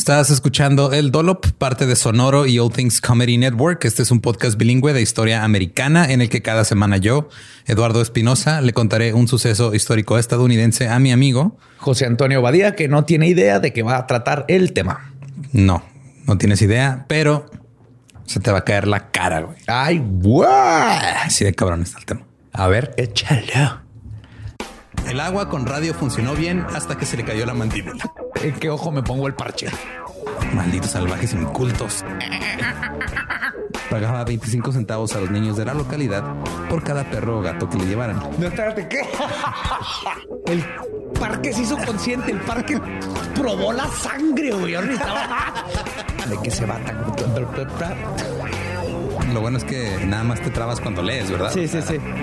Estás escuchando El Dollop, parte de Sonoro y All Things Comedy Network. Este es un podcast bilingüe de historia americana en el que cada semana yo, Eduardo Espinosa, le contaré un suceso histórico estadounidense a mi amigo José Antonio Badía, que no tiene idea de qué va a tratar el tema. No tienes idea, pero se te va a caer la cara, güey. Ay, guau. Así de cabrón está el tema. A ver, échalo. El agua con radio funcionó bien hasta que se le cayó la mandíbula. ¿En qué ojo me pongo el parche? Malditos salvajes incultos. Pagaba 25 centavos a los niños de la localidad por cada perro o gato que le llevaran. No, espérate, ¿qué? El parque se hizo consciente. El parque probó la sangre, güey. ¿De qué se va? Lo bueno es que nada más te trabas cuando lees, ¿verdad? Sí.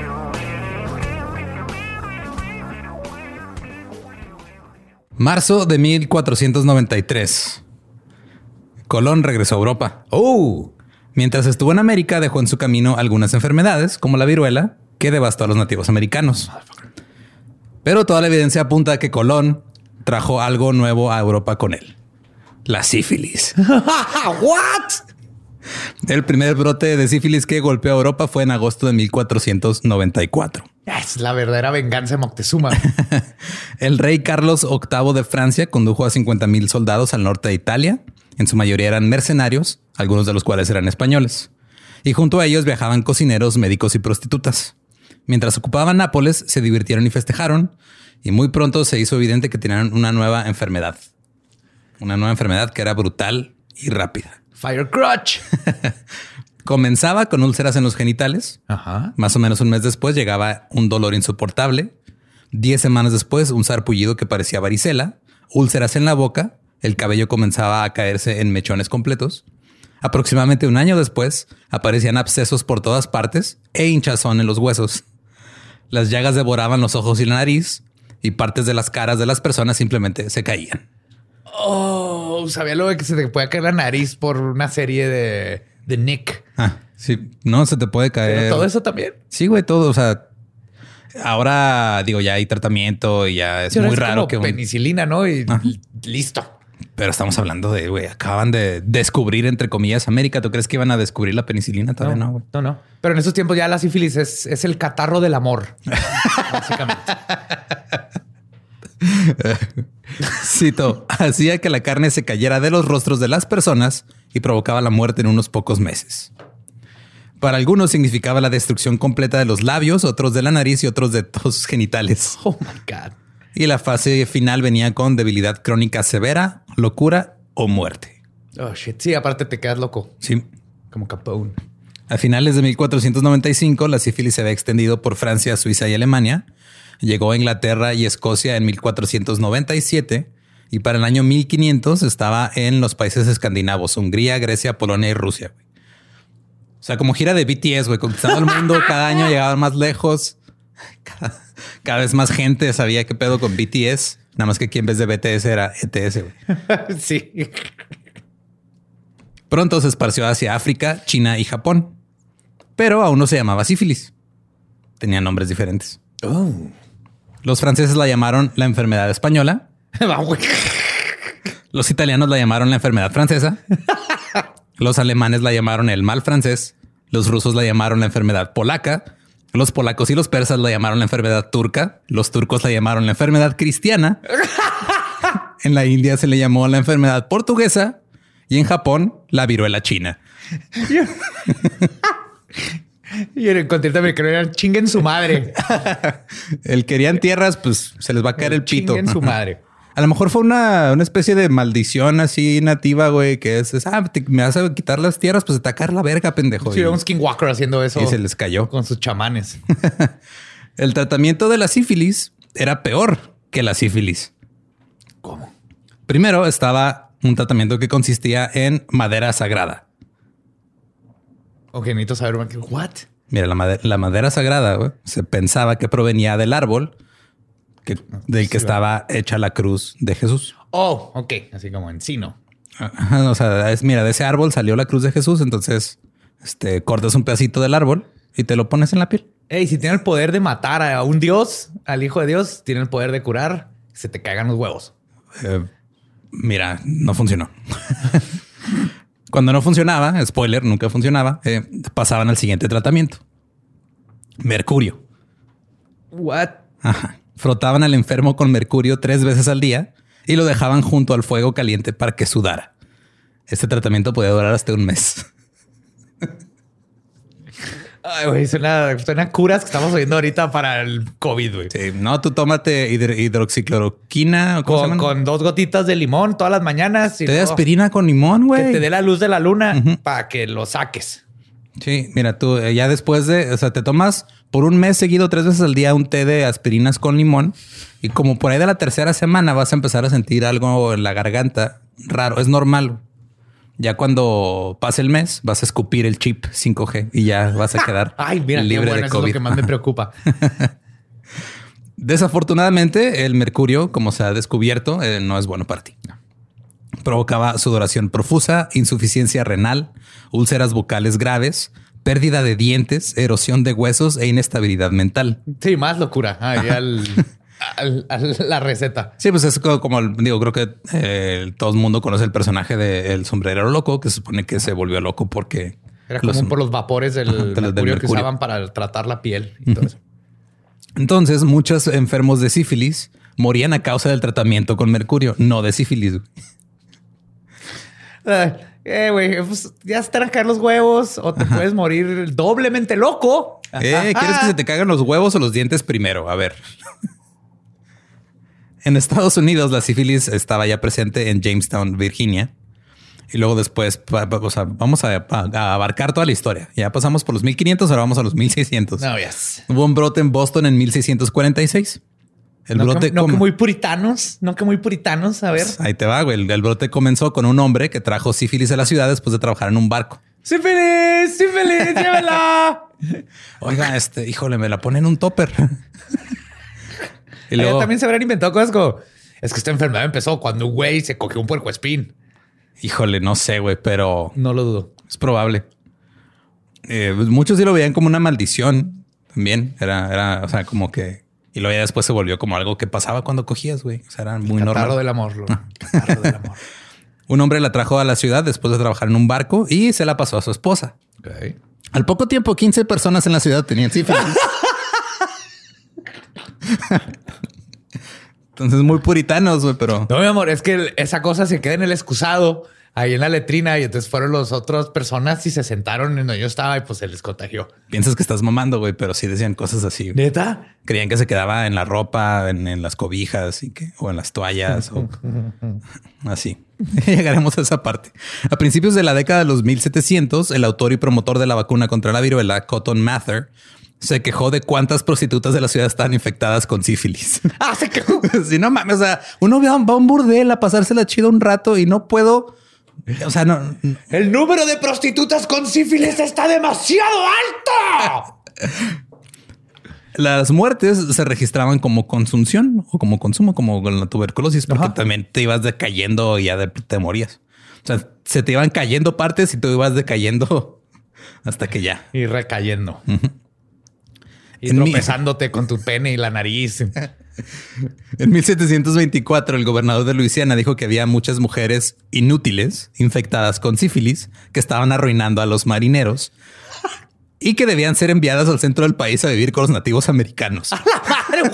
Marzo de 1493. Colón regresó a Europa. Mientras estuvo en América, dejó en su camino algunas enfermedades, como la viruela, que devastó a los nativos americanos. Pero toda la evidencia apunta a que Colón trajo algo nuevo a Europa con él. La sífilis. ¿What? El primer brote de sífilis que golpeó a Europa fue en agosto de 1494. Es la verdadera venganza de Moctezuma. El rey Carlos VIII de Francia condujo a 50,000 soldados al norte de Italia. En su mayoría eran mercenarios, algunos de los cuales eran españoles. Y junto a ellos viajaban cocineros, médicos y prostitutas. Mientras ocupaban Nápoles, se divirtieron y festejaron. Y muy pronto se hizo evidente que tenían una nueva enfermedad. Una nueva enfermedad que era brutal y rápida. Fire crotch. Comenzaba con úlceras en los genitales. Ajá. Más o menos un mes después llegaba un dolor insoportable. 10 semanas después, un sarpullido que parecía varicela, úlceras en la boca, el cabello comenzaba a caerse en mechones completos. Aproximadamente un año después, aparecían abscesos por todas partes e hinchazón en los huesos. Las llagas devoraban los ojos y la nariz y partes de las caras de las personas simplemente se caían. Sabía lo de que se te puede caer la nariz por una serie de Nick. Sí, no se te puede caer. Pero todo eso también. Sí, güey, todo. O sea, ahora digo, ya hay tratamiento y ya es muy raro que penicilina, ¿no? Y listo. Pero estamos hablando de, güey, acaban de descubrir, entre comillas, América. ¿Tú crees que iban a descubrir la penicilina? Todavía no, güey. No. Pero en esos tiempos ya la sífilis es el catarro del amor. Básicamente. Cito, hacía que la carne se cayera de los rostros de las personas y provocaba la muerte en unos pocos meses. Para algunos significaba la destrucción completa de los labios, otros de la nariz y otros de todos sus genitales. Oh my God. Y la fase final venía con debilidad crónica severa, locura o muerte. Oh shit. Sí, aparte te quedas loco. Sí. Como Capone. A finales de 1495, la sífilis se había extendido por Francia, Suiza y Alemania. Llegó a Inglaterra y Escocia en 1497 y para el año 1500 estaba en los países escandinavos, Hungría, Grecia, Polonia y Rusia. O sea, como gira de BTS, güey, conquistando el mundo. Cada año llegaban más lejos. Cada vez más gente sabía qué pedo con BTS. Nada más que aquí en vez de BTS era ETS, güey. Sí. Pronto se esparció hacia África, China y Japón. Pero aún no se llamaba sífilis. Tenía nombres diferentes. Los franceses la llamaron la enfermedad española. Los italianos la llamaron la enfermedad francesa. Los alemanes la llamaron el mal francés. Los rusos la llamaron la enfermedad polaca. Los polacos y los persas la llamaron la enfermedad turca. Los turcos la llamaron la enfermedad cristiana. En la India se le llamó la enfermedad portuguesa y en Japón la viruela china. Y en el continente americano eran chinguen su madre. El querían tierras, pues se les va a caer el pito. Chinguen su madre. A lo mejor fue una especie de maldición así nativa, güey, que me vas a quitar las tierras, pues te va a caer la verga, pendejo. Sí, un skinwalker haciendo eso. Y se les cayó. Con sus chamanes. El tratamiento de la sífilis era peor que la sífilis. ¿Cómo? Primero estaba un tratamiento que consistía en madera sagrada. Ok, necesito saber. ¿What? Mira, la madera sagrada, güey, se pensaba que provenía del árbol del que estaba hecha la cruz de Jesús. Oh, ok. Así como encino. Ajá, o sea, mira, de ese árbol salió la cruz de Jesús. Entonces, cortas un pedacito del árbol y te lo pones en la piel. Hey, si tiene el poder de matar a un dios, al hijo de Dios, tiene el poder de curar, se te caigan los huevos. Mira, no funcionó. Cuando no funcionaba, spoiler, nunca funcionaba, pasaban al siguiente tratamiento. Mercurio. What? Ajá. Frotaban al enfermo con mercurio 3 veces al día y lo dejaban junto al fuego caliente para que sudara. Este tratamiento podía durar hasta un mes. Ay, güey, suena curas que estamos oyendo ahorita para el COVID, güey. Sí, no, tú tómate hidroxicloroquina con 2 gotitas de limón todas las mañanas. Te da aspirina con limón, güey. Que te dé la luz de la luna para que lo saques. Sí, mira, tú ya después de, o sea, te tomas por un mes seguido 3 veces al día un té de aspirinas con limón y como por ahí de la tercera semana vas a empezar a sentir algo en la garganta raro. Es normal. Ya cuando pase el mes vas a escupir el chip 5G y ya vas a quedar libre de COVID. Eso es lo que más me preocupa. Desafortunadamente, el mercurio, como se ha descubierto, no es bueno para ti. Provocaba sudoración profusa, insuficiencia renal, úlceras bucales graves, pérdida de dientes, erosión de huesos e inestabilidad mental. Sí, más locura. La receta. Sí, pues es como digo, creo que todo el mundo conoce el personaje del sombrerero loco, que se supone que se volvió loco porque era común por los vapores del mercurio que usaban para tratar la piel y todo eso. Entonces, muchos enfermos de sífilis morían a causa del tratamiento con mercurio, no de sífilis. Güey, pues ya se te van a caer los huevos o te puedes morir doblemente loco. ¿Quieres que se te caigan los huevos o los dientes primero? A ver. En Estados Unidos, la sífilis estaba ya presente en Jamestown, Virginia. Y luego después, o sea, vamos a abarcar toda la historia. Ya pasamos por los 1500, ahora vamos a los 1600. No, yes. Hubo un brote en Boston en 1646. El brote que muy puritanos. A ver. Ahí te va, güey. El brote comenzó con un hombre que trajo sífilis a la ciudad después de trabajar en un barco. ¡Sífilis! ¡Llévela! Oiga, híjole, me la pone en un topper. Y luego también se habrán inventado cosas como... Es que esta enfermedad empezó cuando un güey se cogió un puercoespín. Híjole, no sé, güey, pero... No lo dudo. Es probable. Muchos sí lo veían como una maldición. También era, o sea, como que... Y luego ya después se volvió como algo que pasaba cuando cogías, güey. O sea, era muy normal. Catarro del amor. Catarro del amor. Un hombre la trajo a la ciudad después de trabajar en un barco y se la pasó a su esposa. Okay. Al poco tiempo, 15 personas en la ciudad tenían sífilis. Entonces, muy puritanos, güey, pero... No, mi amor, es que esa cosa se queda en el excusado, ahí en la letrina, y entonces fueron las otras personas y se sentaron en donde yo estaba y pues se les contagió. Piensas que estás mamando, güey, pero sí decían cosas así. ¿Neta? Creían que se quedaba en la ropa, en las cobijas o en las toallas o así. Llegaremos a esa parte. A principios de la década de los 1700, el autor y promotor de la vacuna contra la viruela, Cotton Mather, se quejó de cuántas prostitutas de la ciudad estaban infectadas con sífilis. Se quejó. Sí, no mames. O sea, uno va a un burdel a pasársela chido un rato y no puedo. O sea, no. El número de prostitutas con sífilis está demasiado alto. Las muertes se registraban como consunción o como consumo, como con la tuberculosis, porque también te ibas decayendo y ya te morías. O sea, se te iban cayendo partes y tú ibas decayendo hasta que ya. Y recayendo. Y tropezándote con tu pene y la nariz. En 1724, el gobernador de Luisiana dijo que había muchas mujeres inútiles infectadas con sífilis que estaban arruinando a los marineros y que debían ser enviadas al centro del país a vivir con los nativos americanos. ¡A la madre!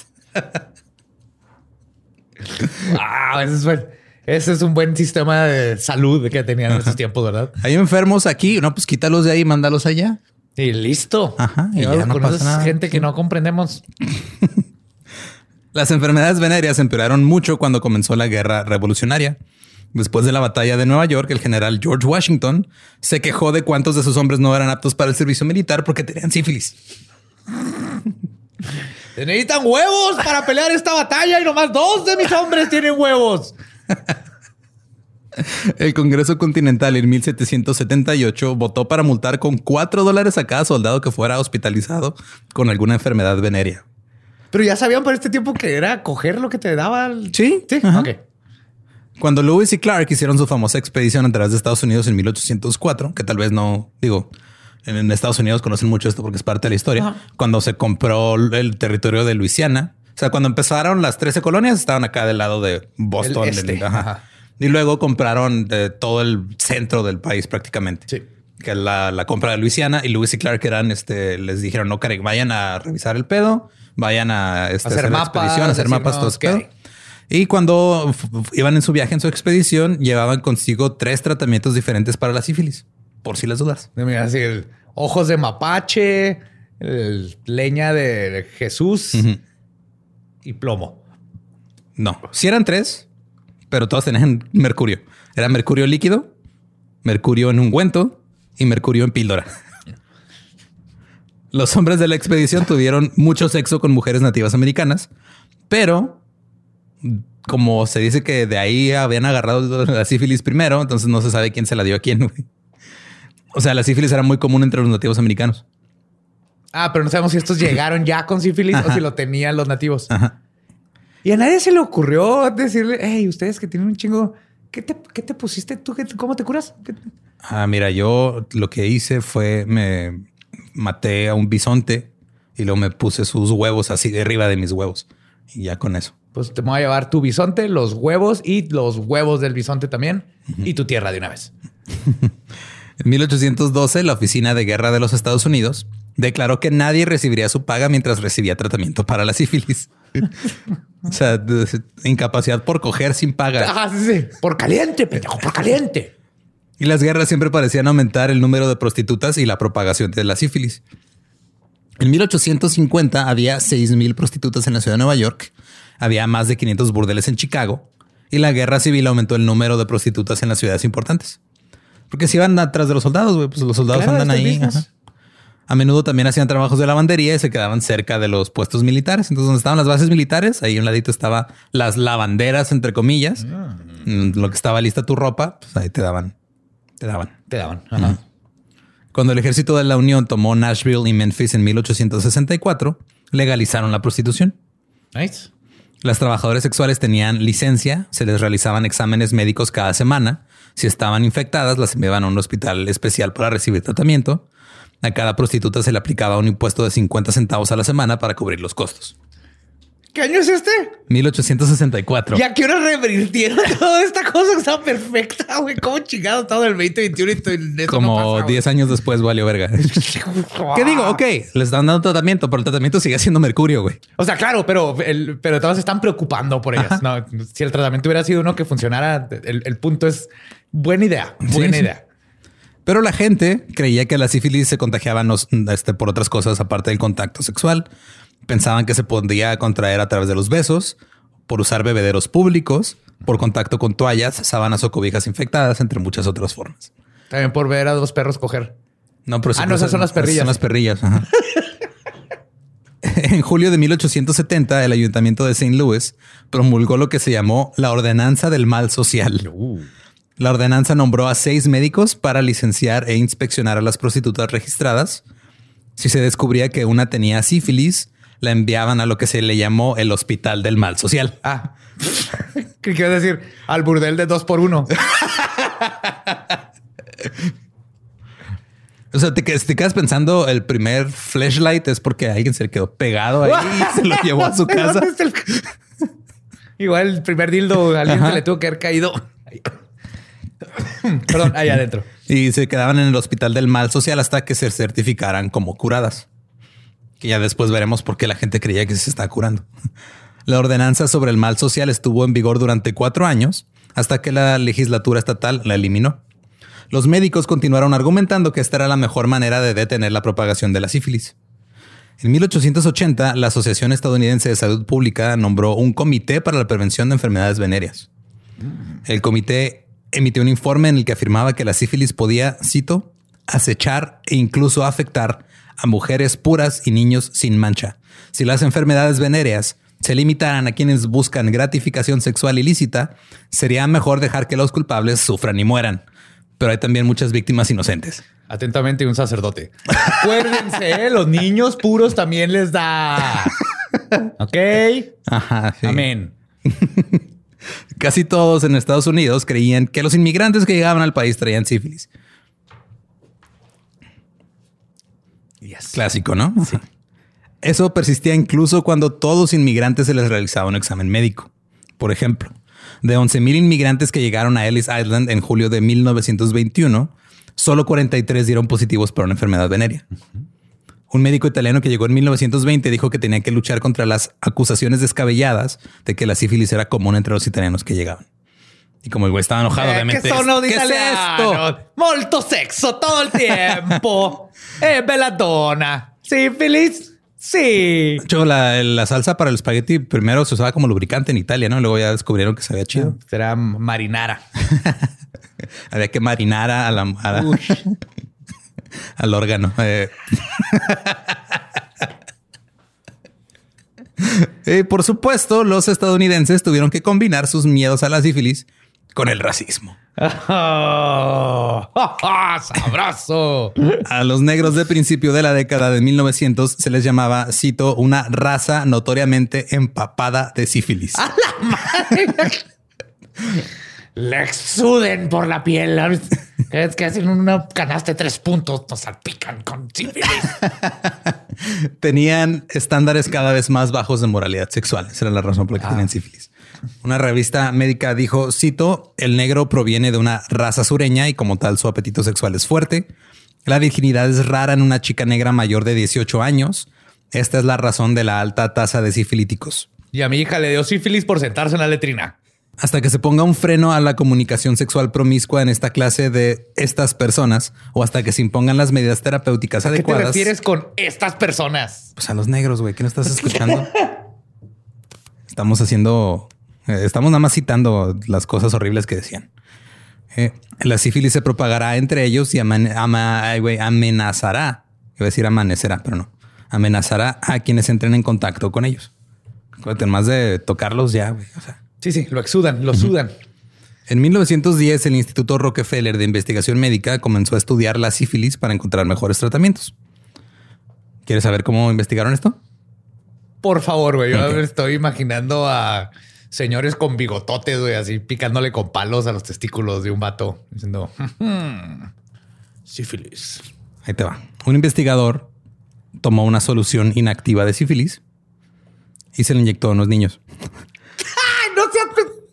¡What! Ese es un buen sistema de salud que tenían en esos tiempos, ¿verdad? Hay enfermos aquí. No, pues quítalos de ahí y mándalos allá. Y listo. Ajá. Y ya no pasa nada. Gente que no comprendemos. Las enfermedades venéreas empeoraron mucho cuando comenzó la guerra revolucionaria. Después de la batalla de Nueva York, el general George Washington se quejó de cuántos de sus hombres no eran aptos para el servicio militar porque tenían sífilis. Se necesitan huevos para pelear esta batalla y nomás 2 de mis hombres tienen huevos. El Congreso Continental en 1778 votó para multar con $4 a cada soldado que fuera hospitalizado con alguna enfermedad venérea. Pero ya sabían por este tiempo que era coger lo que te daba. Sí. Okay. Cuando Lewis y Clark hicieron su famosa expedición a través de Estados Unidos en 1804, que tal vez no digo, en Estados Unidos conocen mucho esto porque es parte de la historia. Cuando se compró el territorio de Luisiana, o sea, cuando empezaron las 13 colonias, estaban acá del lado de Boston. Y luego compraron todo el centro del país prácticamente. Sí. Que la compra de Luisiana y Lewis y Clark eran, les dijeron, no, Craig, vayan a revisar el pedo, vayan a hacer la expedición, hacer mapas, todo ese pedo. Y cuando iban en su viaje, en su expedición, llevaban consigo 3 tratamientos diferentes para la sífilis, por si las dudas. Mira, así ojos de mapache, leña de Jesús y plomo. No, sí eran 3, pero todos tenían mercurio. Era mercurio líquido, mercurio en ungüento y mercurio en píldora. Los hombres de la expedición tuvieron mucho sexo con mujeres nativas americanas, pero como se dice que de ahí habían agarrado la sífilis primero, entonces no se sabe quién se la dio a quién. O sea, la sífilis era muy común entre los nativos americanos. Ah, pero no sabemos si estos llegaron ya con sífilis o si lo tenían los nativos. Ajá. Y a nadie se le ocurrió decirle, hey, ustedes que tienen un chingo, ¿qué te pusiste tú? ¿Cómo te curas? Mira, yo lo que hice fue me maté a un bisonte y luego me puse sus huevos así de arriba de mis huevos. Y ya con eso. Pues te voy a llevar tu bisonte, los huevos y los huevos del bisonte también y tu tierra de una vez. En 1812, la Oficina de Guerra de los Estados Unidos declaró que nadie recibiría su paga mientras recibía tratamiento para la sífilis. O sea, incapacidad por coger sin paga. Ah, sí. Por caliente, pendejo, por caliente. Y las guerras siempre parecían aumentar el número de prostitutas y la propagación de la sífilis. En 1850 había 6,000 prostitutas en la ciudad de Nueva York. Había más de 500 burdeles en Chicago. Y la guerra civil aumentó el número de prostitutas en las ciudades importantes. Porque si iban atrás de los soldados, güey, pues los soldados andan ahí. A menudo también hacían trabajos de lavandería y se quedaban cerca de los puestos militares. Entonces, donde estaban las bases militares, ahí a un ladito estaba las lavanderas, entre comillas. Lo que estaba lista tu ropa, pues ahí te daban. Ajá. Cuando el ejército de la Unión tomó Nashville y Memphis en 1864, legalizaron la prostitución. Nice. Las trabajadoras sexuales tenían licencia, se les realizaban exámenes médicos cada semana. Si estaban infectadas, las enviaban a un hospital especial para recibir tratamiento. A cada prostituta se le aplicaba un impuesto de 50 centavos a la semana para cubrir los costos. ¿Qué año es este? 1864. ¿Y a qué hora revirtieron toda esta cosa que estaba perfecta, güey? ¿Cómo chingado todo el 2021 y eso como no pasa, 10 años después valió verga. ¿Qué digo? Ok, les están dando tratamiento, pero el tratamiento sigue siendo mercurio, güey. O sea, claro, pero todos se están preocupando por ellas. No, si el tratamiento hubiera sido uno que funcionara, el punto es buena idea. Buena idea. Pero la gente creía que la sífilis se contagiaba por otras cosas aparte del contacto sexual. Pensaban que se podía contraer a través de los besos, por usar bebederos públicos, por contacto con toallas, sábanas o cobijas infectadas, entre muchas otras formas. También por ver a 2 perros coger. No, pero no, esas son las perrillas. Son las perrillas. Ajá. En julio de 1870, el ayuntamiento de St. Louis promulgó lo que se llamó la Ordenanza del Mal Social. La ordenanza nombró a 6 médicos para licenciar e inspeccionar a las prostitutas registradas. Si se descubría que una tenía sífilis, la enviaban a lo que se le llamó el Hospital del Mal Social. Ah, ¿qué quieres decir? Al burdel de 2x1. O sea, te quedas pensando el primer flashlight es porque alguien se le quedó pegado ahí y se lo llevó a su casa. Igual el primer dildo, alguien se le tuvo que haber caído. Perdón, ahí adentro. Y se quedaban en el Hospital del Mal Social hasta que se certificaran como curadas. Que ya después veremos por qué la gente creía que se estaba curando. La ordenanza sobre el mal social estuvo en vigor durante 4 años hasta que la legislatura estatal la eliminó. Los médicos continuaron argumentando que esta era la mejor manera de detener la propagación de la sífilis. En 1880, la Asociación Estadounidense de Salud Pública nombró un comité para la prevención de enfermedades venéreas. El comité emitió un informe en el que afirmaba que la sífilis podía, cito, acechar e incluso afectar a mujeres puras y niños sin mancha. Si las enfermedades venéreas se limitaran a quienes buscan gratificación sexual ilícita, sería mejor dejar que los culpables sufran y mueran. Pero hay también muchas víctimas inocentes. Atentamente, un sacerdote. Acuérdense, los niños puros también les da. Ok. Ajá, sí. Amén. Casi todos en Estados Unidos creían que los inmigrantes que llegaban al país traían sífilis. Yes. Clásico, ¿no? Sí. Eso persistía incluso cuando todos inmigrantes se les realizaba un examen médico. Por ejemplo, De 11,000 inmigrantes que llegaron a Ellis Island en julio de 1921, solo 43 dieron positivos para una enfermedad venérea. Un médico italiano que llegó en 1920 dijo que tenía que luchar contra las acusaciones descabelladas de que la sífilis era común entre los italianos que llegaban. Y como el güey estaba enojado, obviamente. ¿Qué es esto? Molto sexo todo el tiempo. Belladonna. Sífilis. Sí. De hecho, la salsa para el espagueti primero se usaba como lubricante en Italia, ¿no? Luego ya descubrieron que sabía chido. Será marinara. Había que marinar al órgano. Por supuesto, los estadounidenses tuvieron que combinar sus miedos a la sífilis con el racismo. ¡Sabroso! A los negros de principio de la década de 1900 se les llamaba, cito, una raza notoriamente empapada de sífilis. ¡A la madre! Le exuden por la piel. Es que hacen una canasta de 3 puntos, nos salpican con sífilis. Tenían estándares cada vez más bajos de moralidad sexual. Esa era la razón por la que tenían sífilis. Una revista médica dijo, cito, el negro proviene de una raza sureña y como tal su apetito sexual es fuerte. La virginidad es rara en una chica negra mayor de 18 años. Esta es la razón de la alta tasa de sifilíticos. Y a mi hija le dio sífilis por sentarse en la letrina. Hasta que se ponga un freno a la comunicación sexual promiscua en esta clase de estas personas o hasta que se impongan las medidas terapéuticas adecuadas. ¿A qué te refieres con estas personas? Pues a los negros, güey. ¿Qué no estás escuchando? Estamos nada más citando las cosas horribles que decían. La sífilis se propagará entre ellos y amenazará. Iba a decir amanecerá, pero no. Amenazará a quienes entren en contacto con ellos. Más de tocarlos ya, güey. O sea. Sí, lo exudan, lo sudan. En 1910, el Instituto Rockefeller de Investigación Médica comenzó a estudiar la sífilis para encontrar mejores tratamientos. ¿Quieres saber cómo investigaron esto? Por favor, güey. Yo estoy imaginando a señores con bigototes, güey, así picándole con palos a los testículos de un vato, diciendo sífilis. Ahí te va. Un investigador tomó una solución inactiva de sífilis y se le inyectó a unos niños. No seas...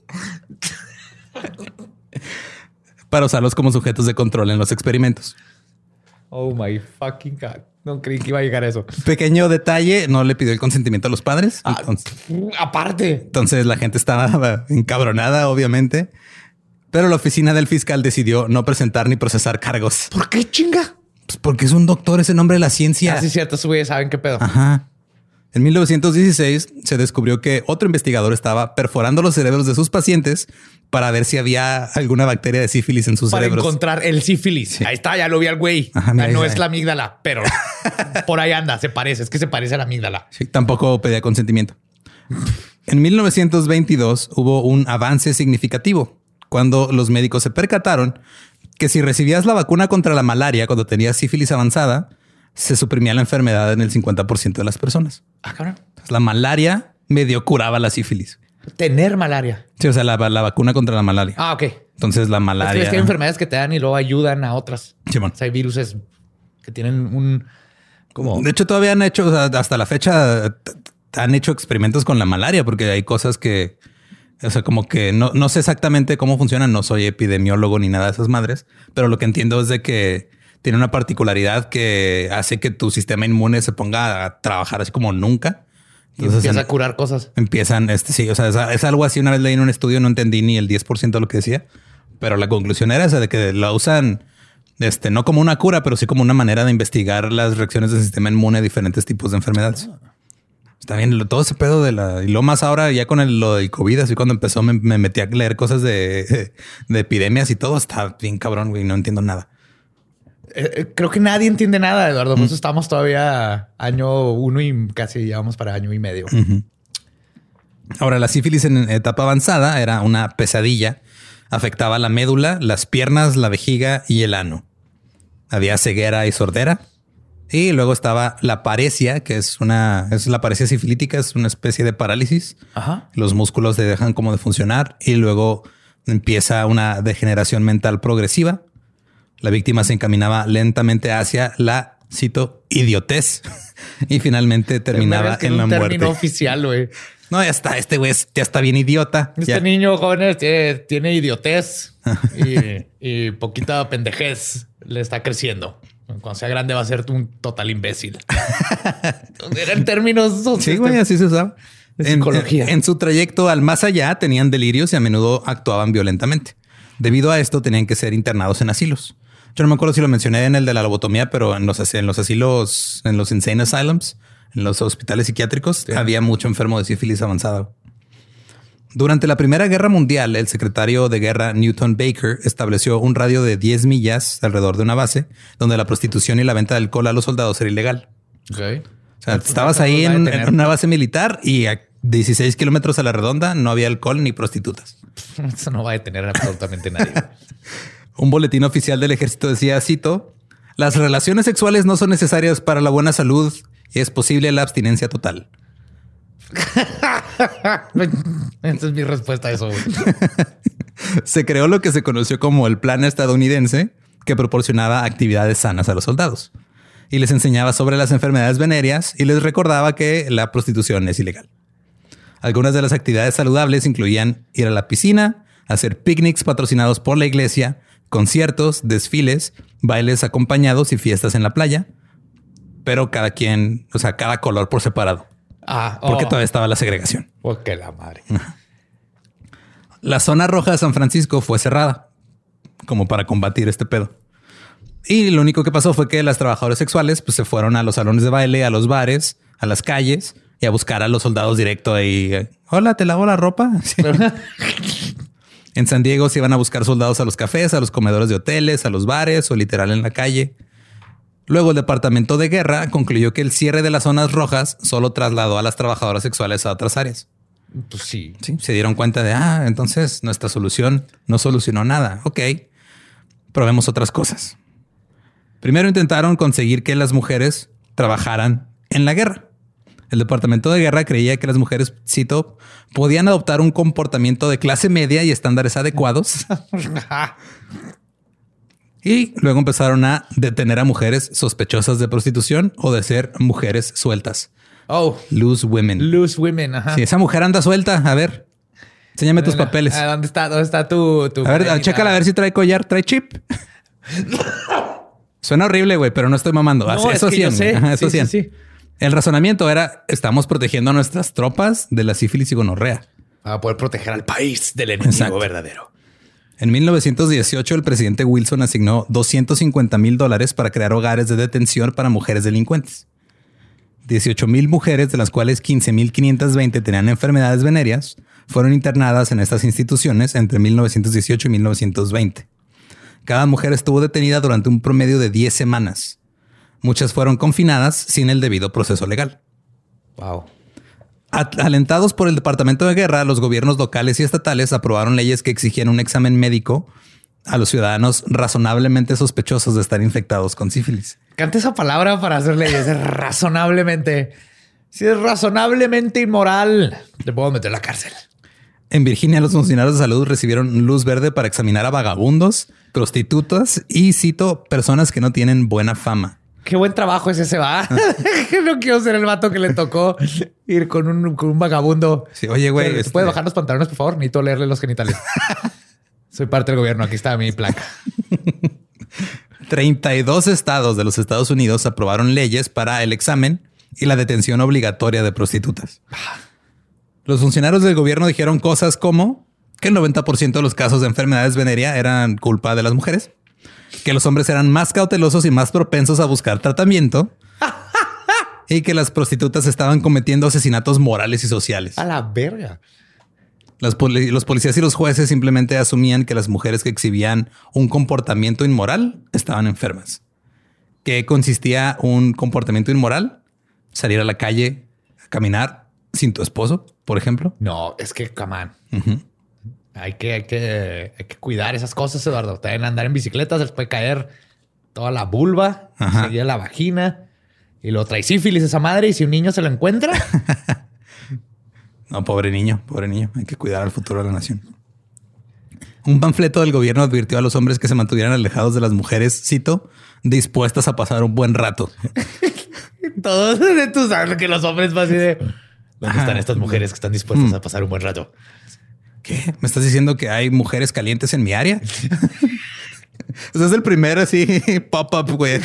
para usarlos como sujetos de control en los experimentos. Oh my fucking God. No creí que iba a llegar a eso. Pequeño detalle, no le pidió el consentimiento a los padres. Aparte. Entonces la gente estaba encabronada, obviamente. Pero la oficina del fiscal decidió no presentar ni procesar cargos. ¿Por qué chinga? Pues porque es un doctor, es el nombre de la ciencia. Ah, sí, cierto. Esos güeyes saben qué pedo. Ajá. En 1916 se descubrió que otro investigador estaba perforando los cerebros de sus pacientes para ver si había alguna bacteria de sífilis en sus cerebros. Para encontrar el sífilis. Sí. Ahí está, ya lo vi al güey. Ajá, mira, no es la amígdala, pero por ahí anda, se parece. Es que se parece a la amígdala. Sí, tampoco pedía consentimiento. En 1922 hubo un avance significativo cuando los médicos se percataron que si recibías la vacuna contra la malaria cuando tenías sífilis avanzada, se suprimía la enfermedad en el 50% de las personas. Ah, cabrón. La malaria medio curaba la sífilis. Tener malaria. Sí, o sea, la vacuna contra la malaria. Ah, ok. Entonces la malaria... Es que hay enfermedades que te dan y luego ayudan a otras. Sí, bueno. O sea, hay virus que tienen un... ¿Cómo? De hecho, todavía han hecho, o sea, hasta la fecha, han hecho experimentos con la malaria porque hay cosas que... O sea, como que no sé exactamente cómo funcionan. No soy epidemiólogo ni nada de esas madres, pero lo que entiendo es de que tiene una particularidad que hace que tu sistema inmune se ponga a trabajar así como nunca. Entonces empieza a curar cosas. Empiezan, sí, o sea, es algo así. Una vez leí en un estudio, no entendí ni el 10% de lo que decía, pero la conclusión era esa de que la usan no como una cura, pero sí como una manera de investigar las reacciones del sistema inmune a diferentes tipos de enfermedades. Está bien, todo ese pedo y lo más ahora ya con lo del COVID, así cuando empezó me metí a leer cosas de epidemias y todo. Está bien cabrón, güey, no entiendo nada. Creo que nadie entiende nada, Eduardo. Por eso estamos todavía año 1 y casi llevamos para año y medio. Ahora, la sífilis en etapa avanzada era una pesadilla. Afectaba la médula, las piernas, la vejiga y el ano. Había ceguera y sordera. Y luego estaba la paresia, que es la paresia sifilítica, es una especie de parálisis. Ajá. Los músculos se dejan como de funcionar y luego empieza una degeneración mental progresiva. La víctima se encaminaba lentamente hacia la, cito, idiotez y finalmente terminaba en la muerte. Término oficial, güey. No, ya está. Este güey ya está bien idiota. Este niño, jóvenes, tiene idiotez y poquita pendejez. Le está creciendo. Cuando sea grande va a ser un total imbécil. Eran términos... Sí, güey, así se usaba. Psicología. En su trayecto al más allá tenían delirios y a menudo actuaban violentamente. Debido a esto tenían que ser internados en asilos. Yo no me acuerdo si lo mencioné en el de la lobotomía, pero en los asilos, en los insane asylums, en los hospitales psiquiátricos, había mucho enfermo de sífilis avanzada. Durante la Primera Guerra Mundial, el secretario de guerra Newton Baker estableció un radio de 10 millas alrededor de una base donde la prostitución y la venta de alcohol a los soldados era ilegal. Okay. O sea, estabas ahí en una base militar y a 16 kilómetros a la redonda no había alcohol ni prostitutas. Eso no va a detener absolutamente nadie. Un boletín oficial del ejército decía, cito, las relaciones sexuales no son necesarias para la buena salud y es posible la abstinencia total. Esa es mi respuesta a eso. Se creó lo que se conoció como el Plan Estadounidense, que proporcionaba actividades sanas a los soldados y les enseñaba sobre las enfermedades venéreas y les recordaba que la prostitución es ilegal. Algunas de las actividades saludables incluían ir a la piscina, hacer picnics patrocinados por la iglesia, conciertos, desfiles, bailes acompañados y fiestas en la playa, pero cada quien, o sea, cada color por separado. Porque todavía estaba la segregación. Porque la madre. La zona roja de San Francisco fue cerrada como para combatir este pedo. Y lo único que pasó fue que las trabajadoras sexuales pues, se fueron a los salones de baile, a los bares, a las calles y a buscar a los soldados directo ahí. Hola, ¿te lavo la ropa? Sí. En San Diego se iban a buscar soldados a los cafés, a los comedores de hoteles, a los bares o literal en la calle. Luego el Departamento de Guerra concluyó que el cierre de las zonas rojas solo trasladó a las trabajadoras sexuales a otras áreas. Pues sí. Sí, se dieron cuenta de, entonces nuestra solución no solucionó nada. Ok, probemos otras cosas. Primero intentaron conseguir que las mujeres trabajaran en la guerra. El Departamento de Guerra creía que las mujeres, cito, podían adoptar un comportamiento de clase media y estándares adecuados. Y luego empezaron a detener a mujeres sospechosas de prostitución o de ser mujeres sueltas. Loose women. Loose women, ajá. Si esa mujer anda suelta, a ver, enséñame tus papeles. ¿Dónde está tu a ver, chécala a ver si trae collar, trae chip. Suena horrible, güey, pero no estoy mamando. No, eso sí. Eso sí. El razonamiento era, estamos protegiendo a nuestras tropas de la sífilis y gonorrea. Para poder proteger al país del enemigo verdadero. En 1918, el presidente Wilson asignó $250,000 para crear hogares de detención para mujeres delincuentes. 18,000 mujeres, de las cuales 15,520 tenían enfermedades venéreas, fueron internadas en estas instituciones entre 1918 y 1920. Cada mujer estuvo detenida durante un promedio de 10 semanas. Muchas fueron confinadas sin el debido proceso legal. Wow. Alentados por el Departamento de Guerra, los gobiernos locales y estatales aprobaron leyes que exigían un examen médico a los ciudadanos razonablemente sospechosos de estar infectados con sífilis. Cante esa palabra para hacer leyes. Razonablemente. Si es razonablemente inmoral, te puedo meter a la cárcel. En Virginia, los funcionarios de salud recibieron luz verde para examinar a vagabundos, prostitutas y, cito, personas que no tienen buena fama. Qué buen trabajo ese va. No quiero ser el vato que le tocó ir con un vagabundo. Sí, oye, güey. ¿Puede bajar los pantalones, por favor? Necesito leerle los genitales. Soy parte del gobierno. Aquí está mi placa. 32 estados de los Estados Unidos aprobaron leyes para el examen y la detención obligatoria de prostitutas. Los funcionarios del gobierno dijeron cosas como que el 90% de los casos de enfermedades venérea eran culpa de las mujeres, que los hombres eran más cautelosos y más propensos a buscar tratamiento y que las prostitutas estaban cometiendo asesinatos morales y sociales. A la verga. Los policías y los jueces simplemente asumían que las mujeres que exhibían un comportamiento inmoral estaban enfermas. ¿Qué consistía un comportamiento inmoral? Salir a la calle a caminar sin tu esposo, por ejemplo. No, es que, come on. Hay que cuidar esas cosas, Eduardo. También andar en bicicleta se les puede caer toda la vulva, seguir la vagina y lo trae sífilis esa madre. Y si un niño se lo encuentra. No, pobre niño. Hay que cuidar al futuro de la nación. Un panfleto del gobierno advirtió a los hombres que se mantuvieran alejados de las mujeres, cito, dispuestas a pasar un buen rato. Todos tú sabes que los hombres van así de ¿Dónde están estas mujeres que están dispuestas a pasar un buen rato? ¿Qué? ¿Me estás diciendo que hay mujeres calientes en mi área? Ese es el primer así pop-up, güey.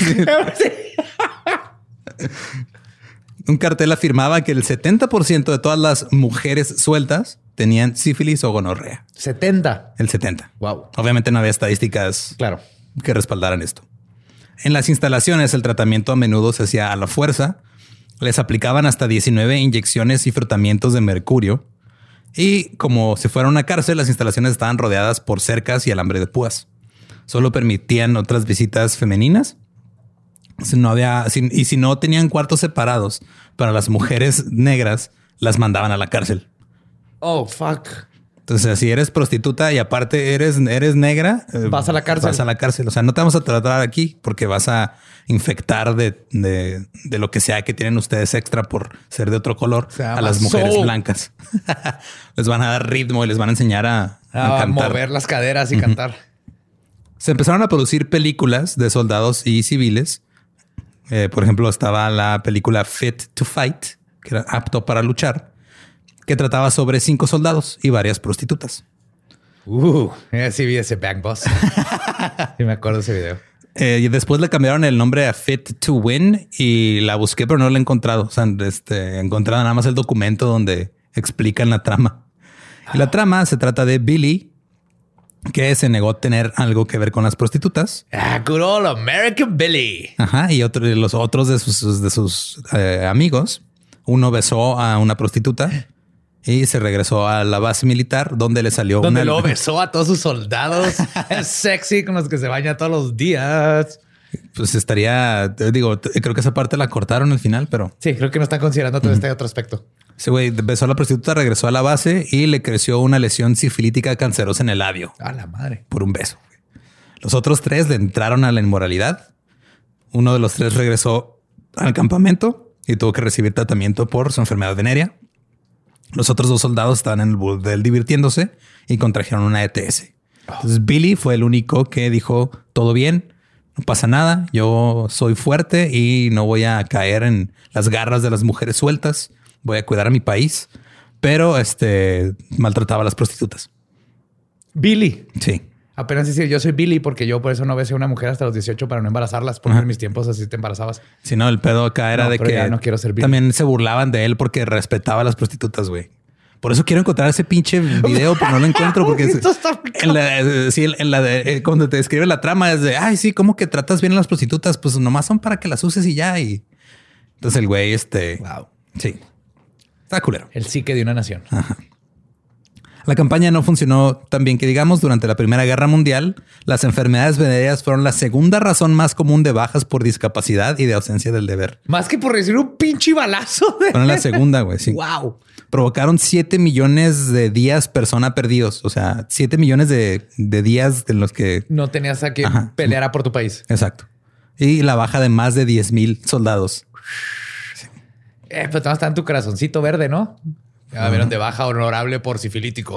Un cartel afirmaba que el 70% de todas las mujeres sueltas tenían sífilis o gonorrea. 70. El 70. Wow. Obviamente no había estadísticas que respaldaran esto. En las instalaciones el tratamiento a menudo se hacía a la fuerza. Les aplicaban hasta 19 inyecciones y frotamientos de mercurio. Y como si fuera una cárcel, las instalaciones estaban rodeadas por cercas y alambre de púas. Solo permitían otras visitas femeninas. Si no tenían cuartos separados para las mujeres negras, las mandaban a la cárcel. Oh, fuck. Entonces, si eres prostituta y aparte eres negra, vas a la cárcel. Vas a la cárcel. O sea, no te vamos a tratar aquí porque vas a infectar de lo que sea que tienen ustedes extra por ser de otro color a las mujeres blancas. Les van a dar ritmo y les van a enseñar a cantar. Mover las caderas y cantar. Se empezaron a producir películas de soldados y civiles. Por ejemplo, estaba la película Fit to Fight, que era apto para luchar, que trataba sobre 5 soldados y varias prostitutas. Sí vi ese Bang Boss. Sí me acuerdo de ese video. Y después le cambiaron el nombre a Fit to Win y la busqué, pero no la he encontrado. O sea, encontrado nada más el documento donde explican la trama. Y la trama se trata de Billy, que se negó a tener algo que ver con las prostitutas. Good old American Billy. Ajá. Y los otros de sus amigos, uno besó a una prostituta y se regresó a la base militar donde le salió lo besó a todos sus soldados. Es sexy con los que se baña todos los días. Pues creo que esa parte la cortaron al final, pero sí, creo que no están considerando todo este otro aspecto. Ese güey besó a la prostituta, regresó a la base y le creció una lesión sifilítica cancerosa en el labio. A la madre. Por un beso. Los otros 3 le entraron a la inmoralidad. Uno de los 3 regresó al campamento y tuvo que recibir tratamiento por su enfermedad venérea. Los otros 2 soldados estaban en el burdel divirtiéndose y contrajeron una ETS. Entonces Billy fue el único que dijo todo bien, no pasa nada. Yo soy fuerte y no voy a caer en las garras de las mujeres sueltas. Voy a cuidar a mi país, pero maltrataba a las prostitutas. Billy. Sí. Apenas decir, yo soy Billy porque yo por eso no besé a una mujer hasta los 18 para no embarazarlas, porque en mis tiempos así te embarazabas. Sí, no, el pedo acá era de que no quiero ser Billy. También se burlaban de él porque respetaba a las prostitutas, güey. Por eso quiero encontrar ese pinche video, pero no lo encuentro porque cuando te describe la trama es de, ay, sí, ¿cómo que tratas bien a las prostitutas? Pues nomás son para que las uses y ya. Y entonces el güey, wow. Sí. Está culero. El psique de una nación. Ajá. La campaña no funcionó tan bien que digamos. Durante la Primera Guerra Mundial, las enfermedades venéreas fueron la segunda razón más común de bajas por discapacidad y de ausencia del deber. Más que por recibir un pinche balazo. Fueron la segunda, güey. Sí. Wow. Provocaron 7 millones de días persona perdidos. O sea, 7 millones de días en los que no tenías a quien peleara por tu país. Exacto. Y la baja de más de 10,000 soldados. Pero está en tu corazoncito verde, ¿no? Ya vieron de baja honorable por sifilítico.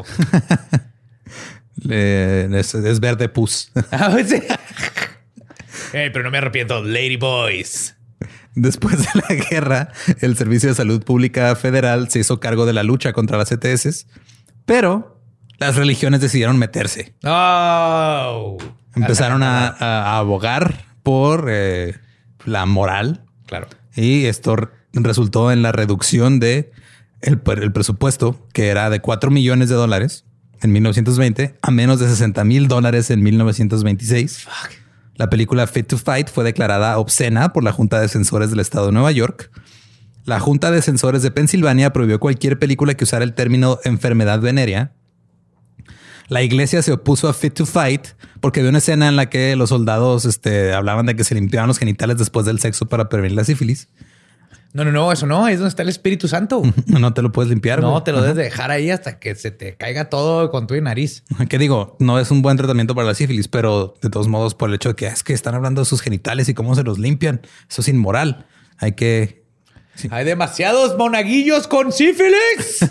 Es verde pus. Sí. Pero no me arrepiento. Lady Boys. Después de la guerra, el Servicio de Salud Pública Federal se hizo cargo de la lucha contra las ETS, pero las religiones decidieron meterse. Oh. Empezaron a abogar por la moral. Claro. Y esto resultó en la reducción de el presupuesto, que era de $4 millones en 1920 a menos de $60,000 en 1926. Fuck. La película Fit to Fight fue declarada obscena por la Junta de Censores del Estado de Nueva York. La Junta de Censores de Pensilvania prohibió cualquier película que usara el término enfermedad venérea. La iglesia se opuso a Fit to Fight porque había una escena en la que los soldados hablaban de que se limpiaban los genitales después del sexo para prevenir la sífilis. No, eso no. Es donde está el Espíritu Santo. No te lo puedes limpiar. No, güey. te lo debes dejar ahí hasta que se te caiga todo con tu nariz. ¿Qué digo? No es un buen tratamiento para la sífilis, pero de todos modos, por el hecho de que es que están hablando de sus genitales y cómo se los limpian, eso es inmoral. Hay que... Sí. Hay demasiados monaguillos con sífilis.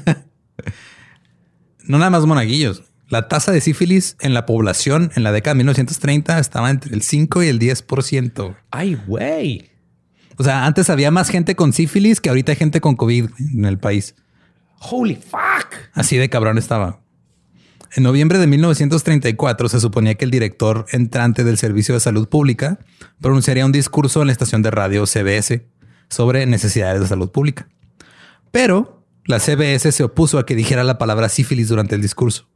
No nada más monaguillos. La tasa de sífilis en la población en la década de 1930 estaba entre el 5 y el 10%. Ay, güey. O sea, antes había más gente con sífilis que ahorita hay gente con COVID en el país. Holy fuck. Así de cabrón estaba. En noviembre de 1934 se suponía que el director entrante del Servicio de Salud Pública pronunciaría un discurso en la estación de radio CBS sobre necesidades de salud pública. Pero la CBS se opuso a que dijera la palabra sífilis durante el discurso.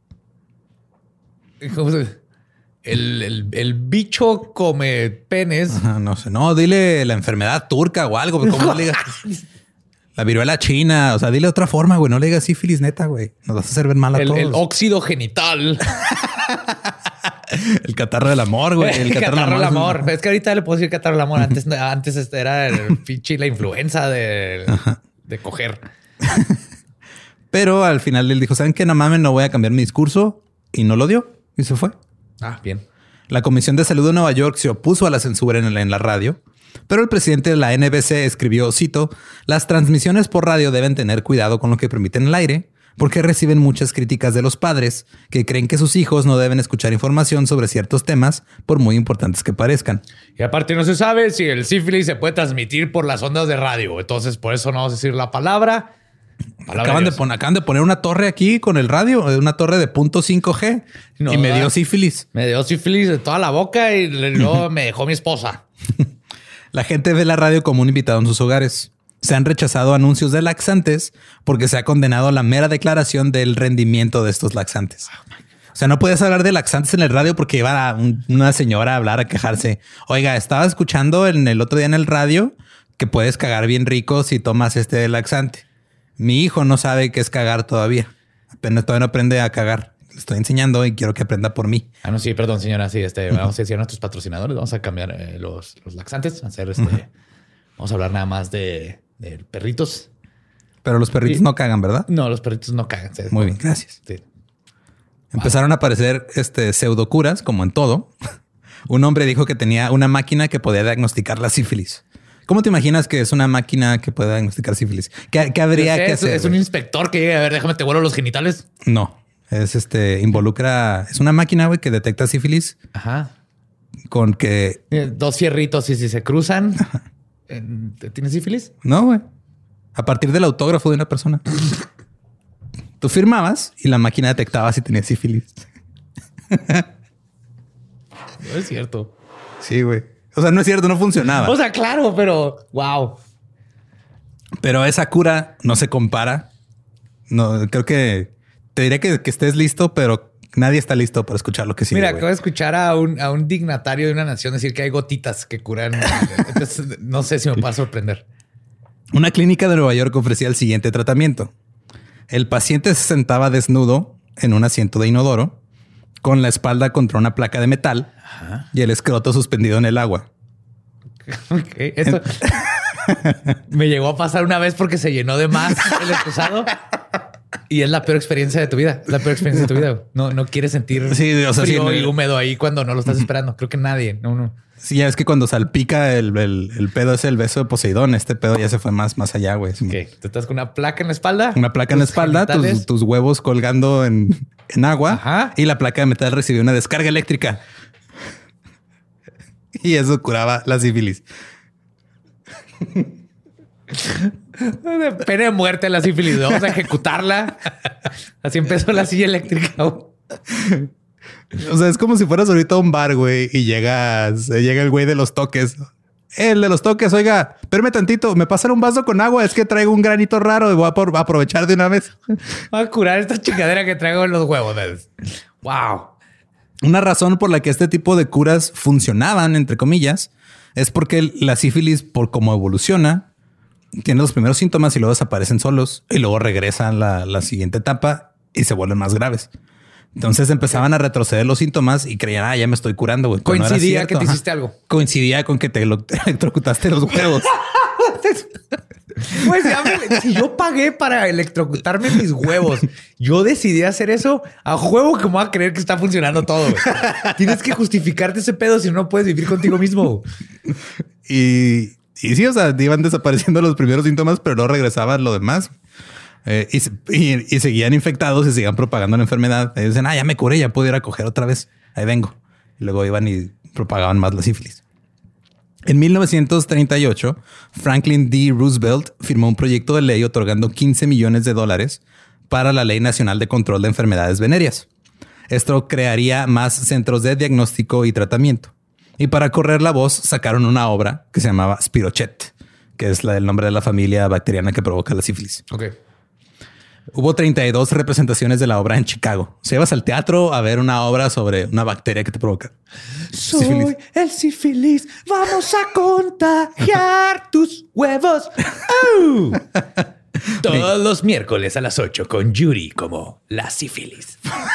El bicho come penes. Ajá, no sé. No, dile la enfermedad turca o algo. ¿Cómo le digas? La viruela china. O sea, dile de otra forma, güey. No le digas sífilis, neta, güey. Nos vas a hacer ver mal a todos. El óxido genital. El catarro del amor, güey. El catarro del amor. Es que ahorita le puedo decir catarro del amor. Antes era el pinche la influenza de coger. Pero al final él dijo, ¿saben qué? No mames, no voy a cambiar mi discurso. Y no lo dio. Y se fue. Ah, bien. La Comisión de Salud de Nueva York se opuso a la censura en la radio. Pero el presidente de la NBC escribió, cito, las transmisiones por radio deben tener cuidado con lo que permiten al aire, porque reciben muchas críticas de los padres que creen que sus hijos no deben escuchar información sobre ciertos temas, por muy importantes que parezcan. Y aparte no se sabe si el sífilis se puede transmitir por las ondas de radio. Entonces, por eso no vamos a decir la palabra. Acaban de poner una torre aquí con el radio, una torre de .5G y me dio sífilis. Me dio sífilis de toda la boca y luego me dejó mi esposa. La gente ve la radio como un invitado en sus hogares. Se han rechazado anuncios de laxantes porque se ha condenado la mera declaración del rendimiento de estos laxantes. O sea, no puedes hablar de laxantes en el radio porque iba una señora a hablar, a quejarse. Oiga, estaba escuchando el otro día en el radio que puedes cagar bien rico si tomas este laxante. Mi hijo no sabe qué es cagar todavía. Todavía no aprende a cagar. Le estoy enseñando y quiero que aprenda por mí. Ah, no, sí, perdón, señora. Sí, vamos a decir a nuestros patrocinadores. Vamos a cambiar los laxantes. Vamos a hablar nada más de perritos. Pero los perritos no cagan, ¿verdad? No, los perritos no cagan. Muy bien, gracias. Sí. Empezaron a aparecer pseudocuras, como en todo. Un hombre dijo que tenía una máquina que podía diagnosticar la sífilis. ¿Cómo te imaginas que es una máquina que pueda diagnosticar sífilis? ¿Qué habría que hacer? Es un inspector que llega a ver, déjame te vuelo los genitales. No, es es una máquina, güey, que detecta sífilis. Ajá. Con que 2 fierritos y si se cruzan, ¿tienes sífilis? No, güey. A partir del autógrafo de una persona. Tú firmabas y la máquina detectaba si tenías sífilis. No es cierto. Sí, güey. O sea, no es cierto, no funcionaba. O sea, claro, pero wow. Pero esa cura no se compara. No, creo que te diré que estés listo, pero nadie está listo para escuchar lo que sigue. Mira, acabo de escuchar a un dignatario de una nación decir que hay gotitas que curan. Entonces, no sé si me va a sorprender. Una clínica de Nueva York ofrecía el siguiente tratamiento. El paciente se sentaba desnudo en un asiento de inodoro con la espalda contra una placa de metal. Ajá. Y el escroto suspendido en el agua. Ok, esto me llegó a pasar una vez porque se llenó de más el excusado y es la peor experiencia de tu vida. La peor experiencia de tu vida. No quieres sentir frío y húmedo ahí cuando no lo estás esperando. Creo que nadie. No. Sí, ya es que cuando salpica el pedo es el beso de Poseidón. Este pedo ya se fue más allá, güey. ¿Qué? ¿Tú estás con una placa en la espalda? Una placa en la espalda, tus huevos colgando en agua. Ajá. Y la placa de metal recibió una descarga eléctrica. Y eso curaba la sífilis. Pena de muerte la sífilis. Vamos a ejecutarla. Así empezó la silla eléctrica. O sea, es como si fueras ahorita a un bar, güey, y llega el güey de los toques. El de los toques, oiga, espérame tantito, me pasan un vaso con agua, es que traigo un granito raro y voy a aprovechar de una vez. Voy a curar esta chingadera que traigo en los huevos. Wow. Una razón por la que este tipo de curas funcionaban, entre comillas, es porque la sífilis, por cómo evoluciona, tiene los primeros síntomas y luego desaparecen solos y luego regresan la siguiente etapa y se vuelven más graves. Entonces empezaban a retroceder los síntomas y creían, ya me estoy curando, güey. Coincidía que te hiciste algo. Coincidía con que te electrocutaste los huevos. Pues si yo pagué para electrocutarme mis huevos, yo decidí hacer eso, a juego que me voy a creer que está funcionando todo. Güey. Tienes que justificarte ese pedo si no puedes vivir contigo mismo. Y sí, o sea, iban desapareciendo los primeros síntomas, pero no regresaban lo demás. Y seguían infectados y seguían propagando la enfermedad. Y dicen, ya me curé, ya puedo ir a coger otra vez. Ahí vengo. Y luego iban y propagaban más la sífilis. En 1938, Franklin D. Roosevelt firmó un proyecto de ley otorgando $15 millones para la Ley Nacional de Control de Enfermedades Venéreas. Esto crearía más centros de diagnóstico y tratamiento. Y para correr la voz, sacaron una obra que se llamaba Spirochet, que es el nombre de la familia bacteriana que provoca la sífilis. Ok. Hubo 32 representaciones de la obra en Chicago. Se ibas al teatro a ver una obra sobre una bacteria que te provoca Soy sífilis. el sífilis. Vamos a contagiar tus huevos. ¡Oh! Todos los miércoles a las 8 con Yuri como la sífilis.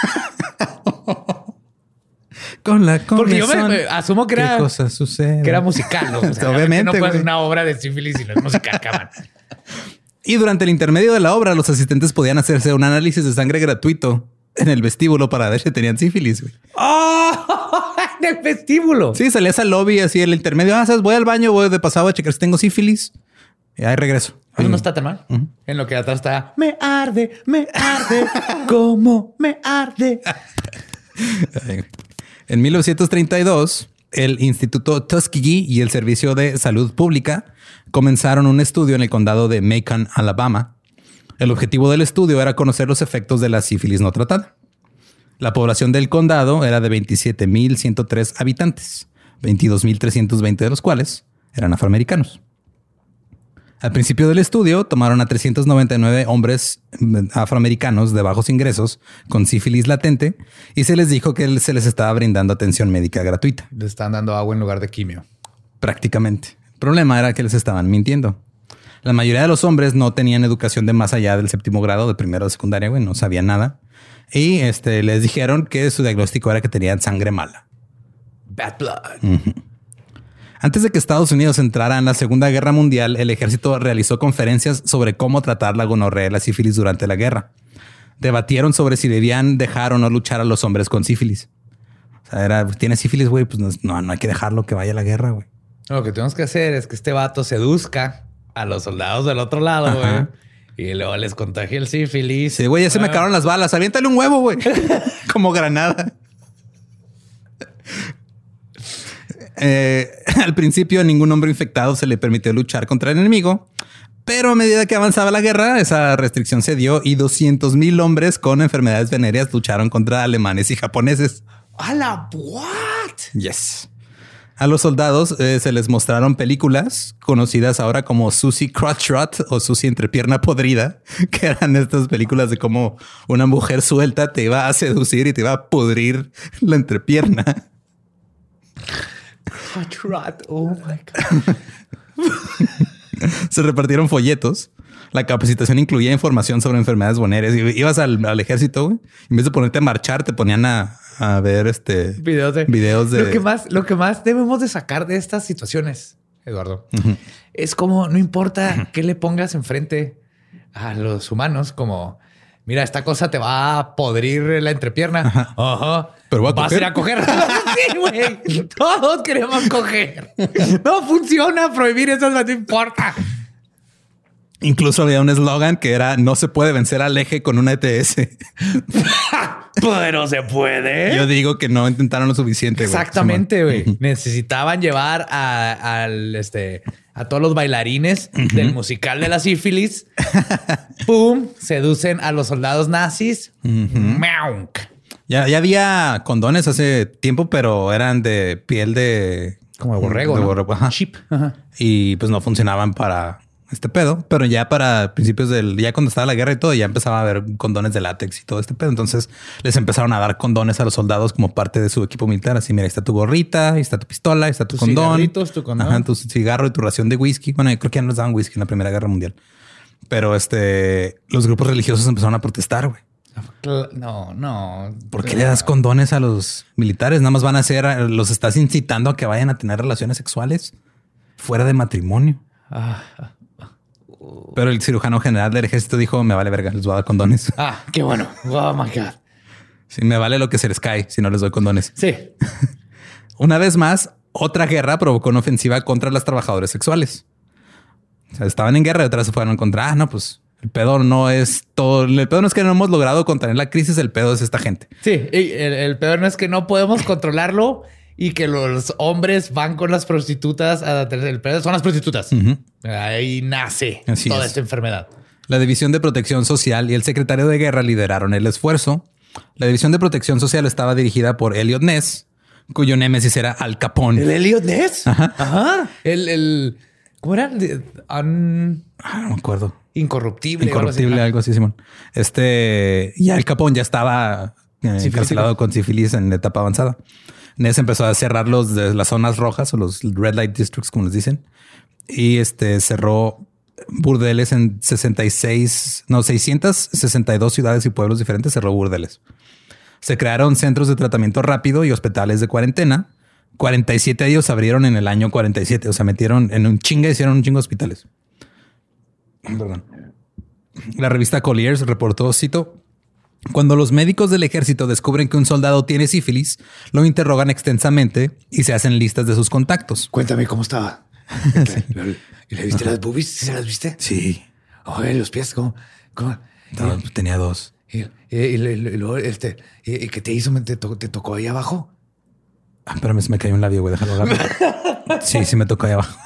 Porque yo me asumo que era, ¿qué cosa sucede? Que era musical, ¿no? O sea, obviamente no puede ser güey. una obra de sífilis si no es musical, cabrón. Y durante el intermedio de la obra, los asistentes podían hacerse un análisis de sangre gratuito en el vestíbulo para ver si tenían sífilis. Güey. ¡Oh! En el vestíbulo. Sí, salías al lobby así en el intermedio. ¿Sabes? Voy al baño, voy de pasado a checar si tengo sífilis. Y ahí regreso. Eso no está tan mal. En lo que atrás está me arde, cómo me arde. En 1932, el Instituto Tuskegee y el Servicio de Salud Pública comenzaron un estudio en el condado de Macon, Alabama. El objetivo del estudio era conocer los efectos de la sífilis no tratada. La población del condado era de 27,103 habitantes, 22,320 de los cuales eran afroamericanos. Al principio del estudio, tomaron a 399 hombres afroamericanos de bajos ingresos con sífilis latente y se les dijo que se les estaba brindando atención médica gratuita. Le están dando agua en lugar de quimio. Prácticamente. El problema era que les estaban mintiendo. La mayoría de los hombres no tenían educación de más allá del 7º grado de primero de secundaria, güey, no sabían nada. Y les dijeron que su diagnóstico era que tenían sangre mala. Bad blood. Antes de que Estados Unidos entrara en la Segunda Guerra Mundial, el ejército realizó conferencias sobre cómo tratar la gonorrea y la sífilis durante la guerra. Debatieron sobre si debían dejar o no luchar a los hombres con sífilis. O sea, tienes sífilis, güey, pues no hay que dejarlo que vaya a la guerra, güey. Lo que tenemos que hacer es que este vato seduzca a los soldados del otro lado, güey. Y luego les contagia el sífilis. Sí, güey, ya se me acabaron las balas. Aviéntale un huevo, güey. Como granada. Al principio, a ningún hombre infectado se le permitió luchar contra el enemigo. Pero a medida que avanzaba la guerra, esa restricción se dio y 200,000 hombres con enfermedades venéreas lucharon contra alemanes y japoneses. ¿A la what? Yes. A los soldados se les mostraron películas conocidas ahora como Susie Crotch Rot o Susie Entrepierna Podrida, que eran estas películas de cómo una mujer suelta te iba a seducir y te iba a pudrir la entrepierna. Crotch rot. Oh my God. Se repartieron folletos. La capacitación incluía información sobre enfermedades venéreas. Ibas al ejército, güey. En vez de ponerte a marchar, te ponían a ver videos de Lo que más debemos de sacar de estas situaciones, Eduardo, es como no importa qué le pongas enfrente a los humanos, como mira, esta cosa te va a podrir la entrepierna. Ajá. Pero vas a ir a coger. Sí, güey. Todos queremos coger. No funciona prohibir eso, no te importa. Incluso había un eslogan que era no se puede vencer al eje con una ETS. Pero se puede. Yo digo que no intentaron lo suficiente. Exactamente, güey. Necesitaban llevar a todos los bailarines del musical de la sífilis. Pum, seducen a los soldados nazis. Miau. Ya había condones hace tiempo, pero eran de piel de como de borrego, de ¿no? borrego. Ajá. Chip. Ajá. Y pues no funcionaban para este pedo, pero ya para principios ya cuando estaba la guerra y todo, ya empezaba a haber condones de látex y todo este pedo. Entonces les empezaron a dar condones a los soldados como parte de su equipo militar. Así, mira, ahí está tu gorrita, ahí está tu pistola, ahí está tu condón. Tu condón. Ajá, tu cigarro y tu ración de whisky. Bueno, yo creo que ya no les daban whisky en la Primera Guerra Mundial. Pero los grupos religiosos empezaron a protestar, güey. No. ¿Por qué le das condones a los militares? Nada más van a los estás incitando a que vayan a tener relaciones sexuales fuera de matrimonio. Pero el cirujano general del ejército dijo, me vale verga, les voy a dar condones. Qué bueno. Oh my God. Sí, me vale lo que se les cae si no les doy condones. Sí. Una vez más, otra guerra provocó una ofensiva contra los trabajadores sexuales. O sea, estaban en guerra y otras se fueron contra, pues el pedo no es todo. El pedo no es que no hemos logrado contener la crisis, el pedo es esta gente. Sí, el pedo no es que no podemos controlarlo y que los hombres van con las prostitutas a tener el pedo. Son las prostitutas. Ahí nace toda esta enfermedad. La División de Protección Social y el secretario de Guerra lideraron el esfuerzo. La División de Protección Social estaba dirigida por Eliot Ness, cuyo némesis era Al Capone. ¿El Eliot Ness? Ajá. ¿Cómo era? No me acuerdo. Incorruptible. Algo así, Simón. Y Al Capone ya estaba encarcelado con sífilis en etapa avanzada. Ness empezó a cerrar las zonas rojas o los red light districts, como les dicen. Y cerró burdeles en 662 ciudades y pueblos diferentes. Cerró burdeles. Se crearon centros de tratamiento rápido y hospitales de cuarentena. 47 de ellos abrieron en el año 47. O sea, metieron en hicieron un chingo de hospitales. Perdón. La revista Colliers reportó, cito, cuando los médicos del ejército descubren que un soldado tiene sífilis, lo interrogan extensamente y se hacen listas de sus contactos. Cuéntame cómo estaba. ¿Y le viste las boobies? ¿Sí se las viste? Sí. Oye, los pies, ¿cómo? No, tenía 2. ¿Y qué te hizo? ¿Te tocó ahí abajo? Espérame, se me cayó un labio, güey. Déjalo agarrar. Sí, me tocó ahí abajo.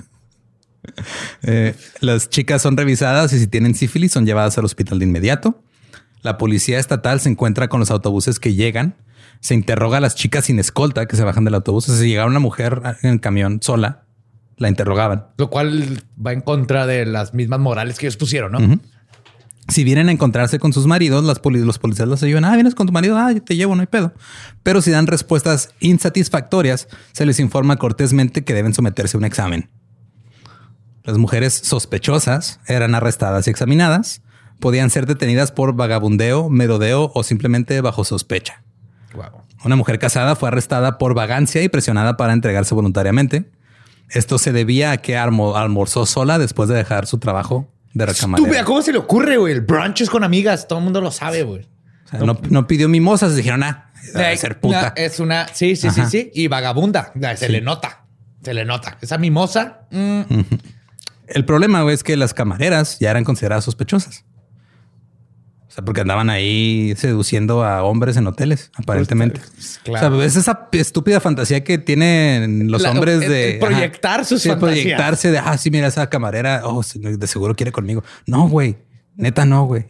Las chicas son revisadas y si tienen sífilis son llevadas al hospital de inmediato. La policía estatal se encuentra con los autobuses que llegan. Se interroga a las chicas sin escolta que se bajan del autobús. Si llegaba una mujer en el camión sola, la interrogaban. Lo cual va en contra de las mismas morales que ellos pusieron, ¿no? Si vienen a encontrarse con sus maridos, los policías los ayudan. Vienes con tu marido. Yo te llevo, no hay pedo. Pero si dan respuestas insatisfactorias, se les informa cortésmente que deben someterse a un examen. Las mujeres sospechosas eran arrestadas y examinadas. Podían ser detenidas por vagabundeo, merodeo o simplemente bajo sospecha. Wow. Una mujer casada fue arrestada por vagancia y presionada para entregarse voluntariamente. Esto se debía a que almorzó sola después de dejar su trabajo de recamarera. Estúpida, ¿cómo se le ocurre, güey? El brunch es con amigas. Todo el mundo lo sabe, güey. O sea, no pidió mimosas. Dijeron, debe ser puta. Es una... Sí. Y vagabunda. Se le nota. Esa mimosa... El problema, güey, es que las camareras ya eran consideradas sospechosas. O sea, porque andaban ahí seduciendo a hombres en hoteles, aparentemente. Claro. O sea, es esa estúpida fantasía que tienen los hombres de proyectar sus fantasías. Proyectarse de, sí, mira, esa camarera, de seguro quiere conmigo. No, güey. Neta, no, güey.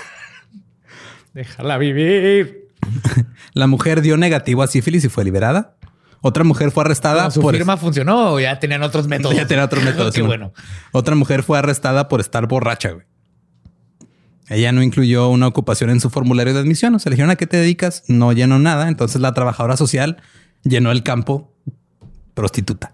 Déjala vivir. La mujer dio negativo a sífilis y fue liberada. Otra mujer fue arrestada. ¿Su firma funcionó o ya tenían otros métodos? Ya tenían otros métodos. Qué bueno. Otra mujer fue arrestada por estar borracha, güey. Ella no incluyó una ocupación en su formulario de admisión. O sea, le dijeron, ¿a qué te dedicas? No llenó nada. Entonces la trabajadora social llenó el campo prostituta.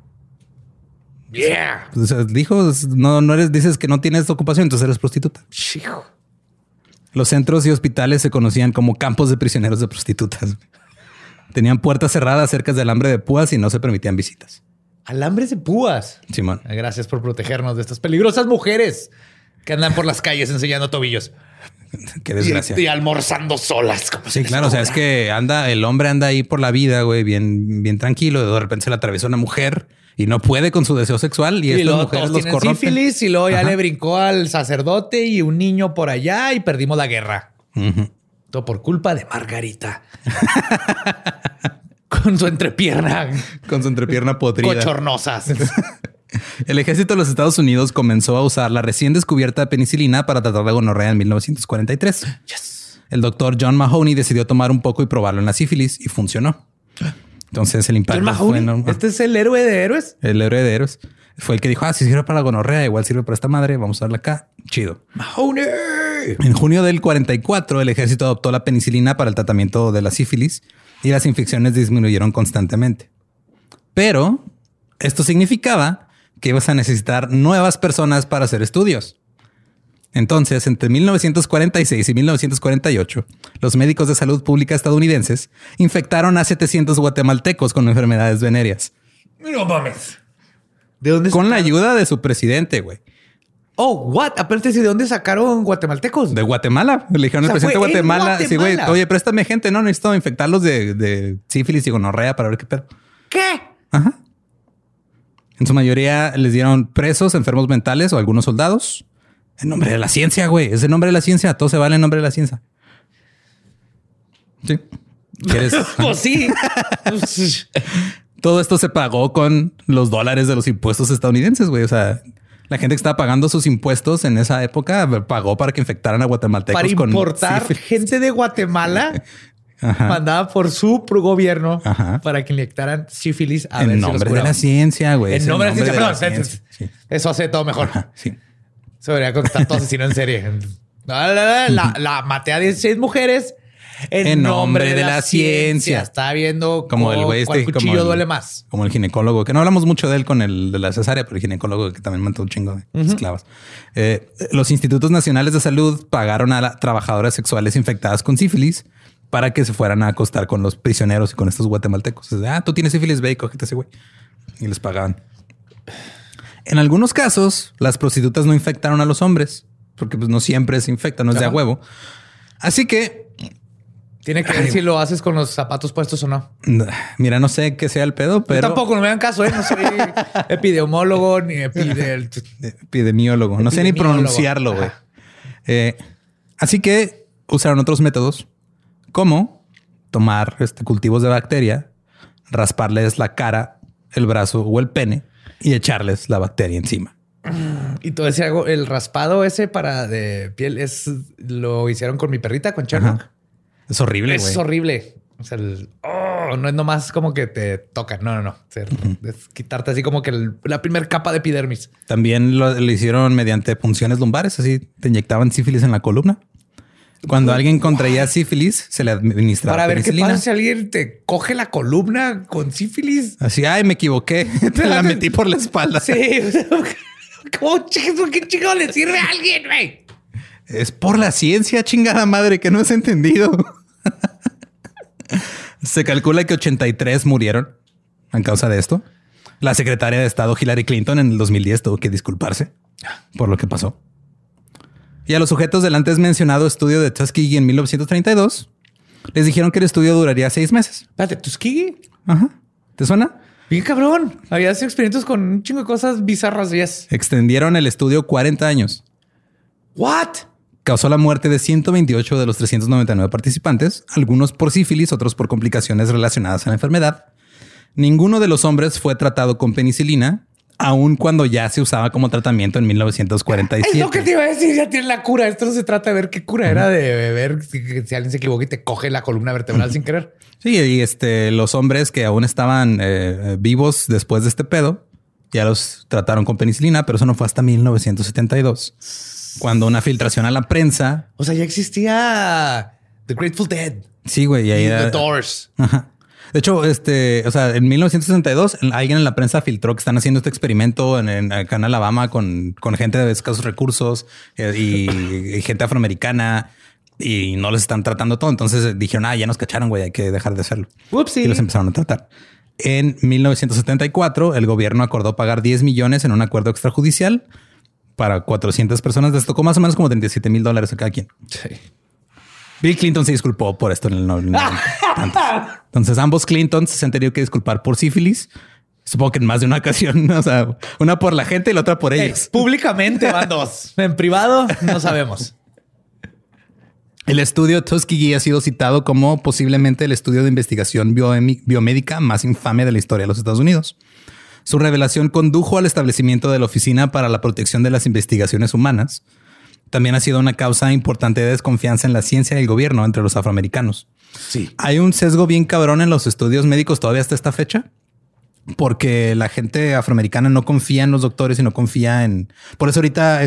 Yeah. O sea, dijo, dices que no tienes ocupación, entonces eres prostituta. Chico. Los centros y hospitales se conocían como campos de prisioneros de prostitutas. Tenían puertas cerradas cerca del alambre de púas y no se permitían visitas. Alambres de púas. Simón. Gracias por protegernos de estas peligrosas mujeres que andan por las calles enseñando tobillos. Qué desgracia. Y almorzando solas. Sí, claro. O sea, es que el hombre anda ahí por la vida, güey, bien tranquilo. De repente se le atraviesa una mujer y no puede con su deseo sexual. Y estas mujeres los corrompen. Sífilis y luego ya le brincó al sacerdote y un niño por allá y perdimos la guerra. Todo por culpa de Margarita. Con su entrepierna. Con su entrepierna podrida. Cochornosas. El ejército de los Estados Unidos comenzó a usar la recién descubierta penicilina para tratar la gonorrea en 1943. Yes. El doctor John Mahoney decidió tomar un poco y probarlo en la sífilis y funcionó. Entonces el impacto fue enorme. ¿Este es el héroe de héroes? El héroe de héroes. Fue el que dijo, si sirve para la gonorrea, igual sirve para esta madre, vamos a darla acá. Chido. Mahoney. En junio del 44, el ejército adoptó la penicilina para el tratamiento de la sífilis y las infecciones disminuyeron constantemente. Pero esto significaba que ibas a necesitar nuevas personas para hacer estudios. Entonces, entre 1946 y 1948, los médicos de salud pública estadounidenses infectaron a 700 guatemaltecos con enfermedades venéreas. No mames. ¿De dónde con la ayuda de su presidente, güey. Oh, what? Aparte, ¿de dónde sacaron guatemaltecos? De Guatemala. Le dijeron al presidente de Guatemala. Sí, güey. Oye, préstame gente. No, necesito infectarlos de sífilis y gonorrea para ver qué pedo. ¿Qué? Ajá. En su mayoría les dieron presos, enfermos mentales o algunos soldados. En nombre de la ciencia, güey. Es el nombre de la ciencia. Todo se vale en nombre de la ciencia. Sí. ¿Quieres? Pues sí. Todo esto se pagó con los dólares de los impuestos estadounidenses, güey. O sea, la gente que estaba pagando sus impuestos en esa época pagó para que infectaran a guatemaltecos para con importar sífilis. gente de Guatemala. Ajá. Mandaba por su gobierno Ajá. para que inyectaran sífilis a ver En si los nombre de curaban. la ciencia, güey. En Es nombre de la ciencia, perdón. ciencia. Sí. Eso hace todo mejor. Ajá, sí. Se debería contestar todo asesino en serie. La maté a 16 mujeres en nombre de la ciencia. Está viendo como el güey cuál cuchillo como duele más. Como el ginecólogo, que no hablamos mucho de él con el de la cesárea, pero el ginecólogo que también mató un chingo de esclavas. Los institutos nacionales de salud pagaron a trabajadoras sexuales infectadas con sífilis para que se fueran a acostar con los prisioneros y con estos guatemaltecos. Tú tienes sífilis, ve y cógete ese güey. Y les pagaban. En algunos casos, las prostitutas no infectaron a los hombres, porque pues no siempre se infecta, no es de a huevo. Así que tiene que ver si lo haces con los zapatos puestos o no. Mira, no sé qué sea el pedo, pero... Yo tampoco, no me hagan caso, ¿eh? No soy epidemiólogo ni epidemiólogo. No sé ni pronunciarlo, güey. Así que usaron otros métodos, como tomar cultivos de bacteria, rasparles la cara, el brazo o el pene y echarles la bacteria encima. Y todo ese el raspado ese para de piel lo hicieron con mi perrita, con Sherlock. Es horrible, güey. Es horrible. O sea, no es nomás como que te tocan. No. Es quitarte así como que la primera capa de epidermis. También lo hicieron mediante punciones lumbares. Así te inyectaban sífilis en la columna. Cuando alguien contraía sífilis, se le administraba para ver penicilina. qué pasa si alguien te coge la columna con sífilis. Así, ay, me equivoqué. Te la metí por la espalda. Sí. ¿Qué chico le sirve a alguien, güey? Es por la ciencia, chingada madre, que no has entendido. Se calcula que 83 murieron a causa de esto. La secretaria de Estado Hillary Clinton en el 2010 tuvo que disculparse por lo que pasó. Y a los sujetos del antes mencionado estudio de Tuskegee en 1932 les dijeron que el estudio duraría 6 meses. Espérate, ¿Tuskegee? Ajá. ¿Te suena? Bien cabrón. Había experimentos con un chingo de cosas bizarras. Extendieron el estudio 40 años. ¿What? Causó la muerte de 128 de los 399 participantes, algunos por sífilis, otros por complicaciones relacionadas a la enfermedad. Ninguno de los hombres fue tratado con penicilina, aun cuando ya se usaba como tratamiento en 1947. Es lo que te iba a decir, ya tiene la cura. Esto no se trata de ver qué cura era, de ver si alguien se equivoca y te coge la columna vertebral sin querer. Sí, y los hombres que aún estaban vivos después de este pedo, ya los trataron con penicilina, pero eso no fue hasta 1972. Cuando una filtración a la prensa. O sea, ya existía The Grateful Dead. Sí, güey. Y ahí The Doors. Ajá. De hecho, en 1962, alguien en la prensa filtró que están haciendo este experimento acá en Alabama con gente de escasos recursos y gente afroamericana y no les están tratando todo. Entonces dijeron, ya nos cacharon, güey, hay que dejar de hacerlo. Upsi. Y los empezaron a tratar. En 1974, el gobierno acordó pagar 10 millones en un acuerdo extrajudicial para 400 personas. Les tocó más o menos como $37,000 a cada quien. Sí. Bill Clinton se disculpó por esto en el 90. Entonces ambos Clintons se han tenido que disculpar por sífilis. Supongo que en más de una ocasión. O sea, una por la gente y la otra por ellos. Públicamente van dos. En privado no sabemos. El estudio Tuskegee ha sido citado como posiblemente el estudio de investigación biomédica más infame de la historia de los Estados Unidos. Su revelación condujo al establecimiento de la Oficina para la Protección de las Investigaciones Humanas. También ha sido una causa importante de desconfianza en la ciencia y el gobierno entre los afroamericanos. Sí. Hay un sesgo bien cabrón en los estudios médicos todavía hasta esta fecha, porque la gente afroamericana no confía en los doctores y no confía en... Por eso ahorita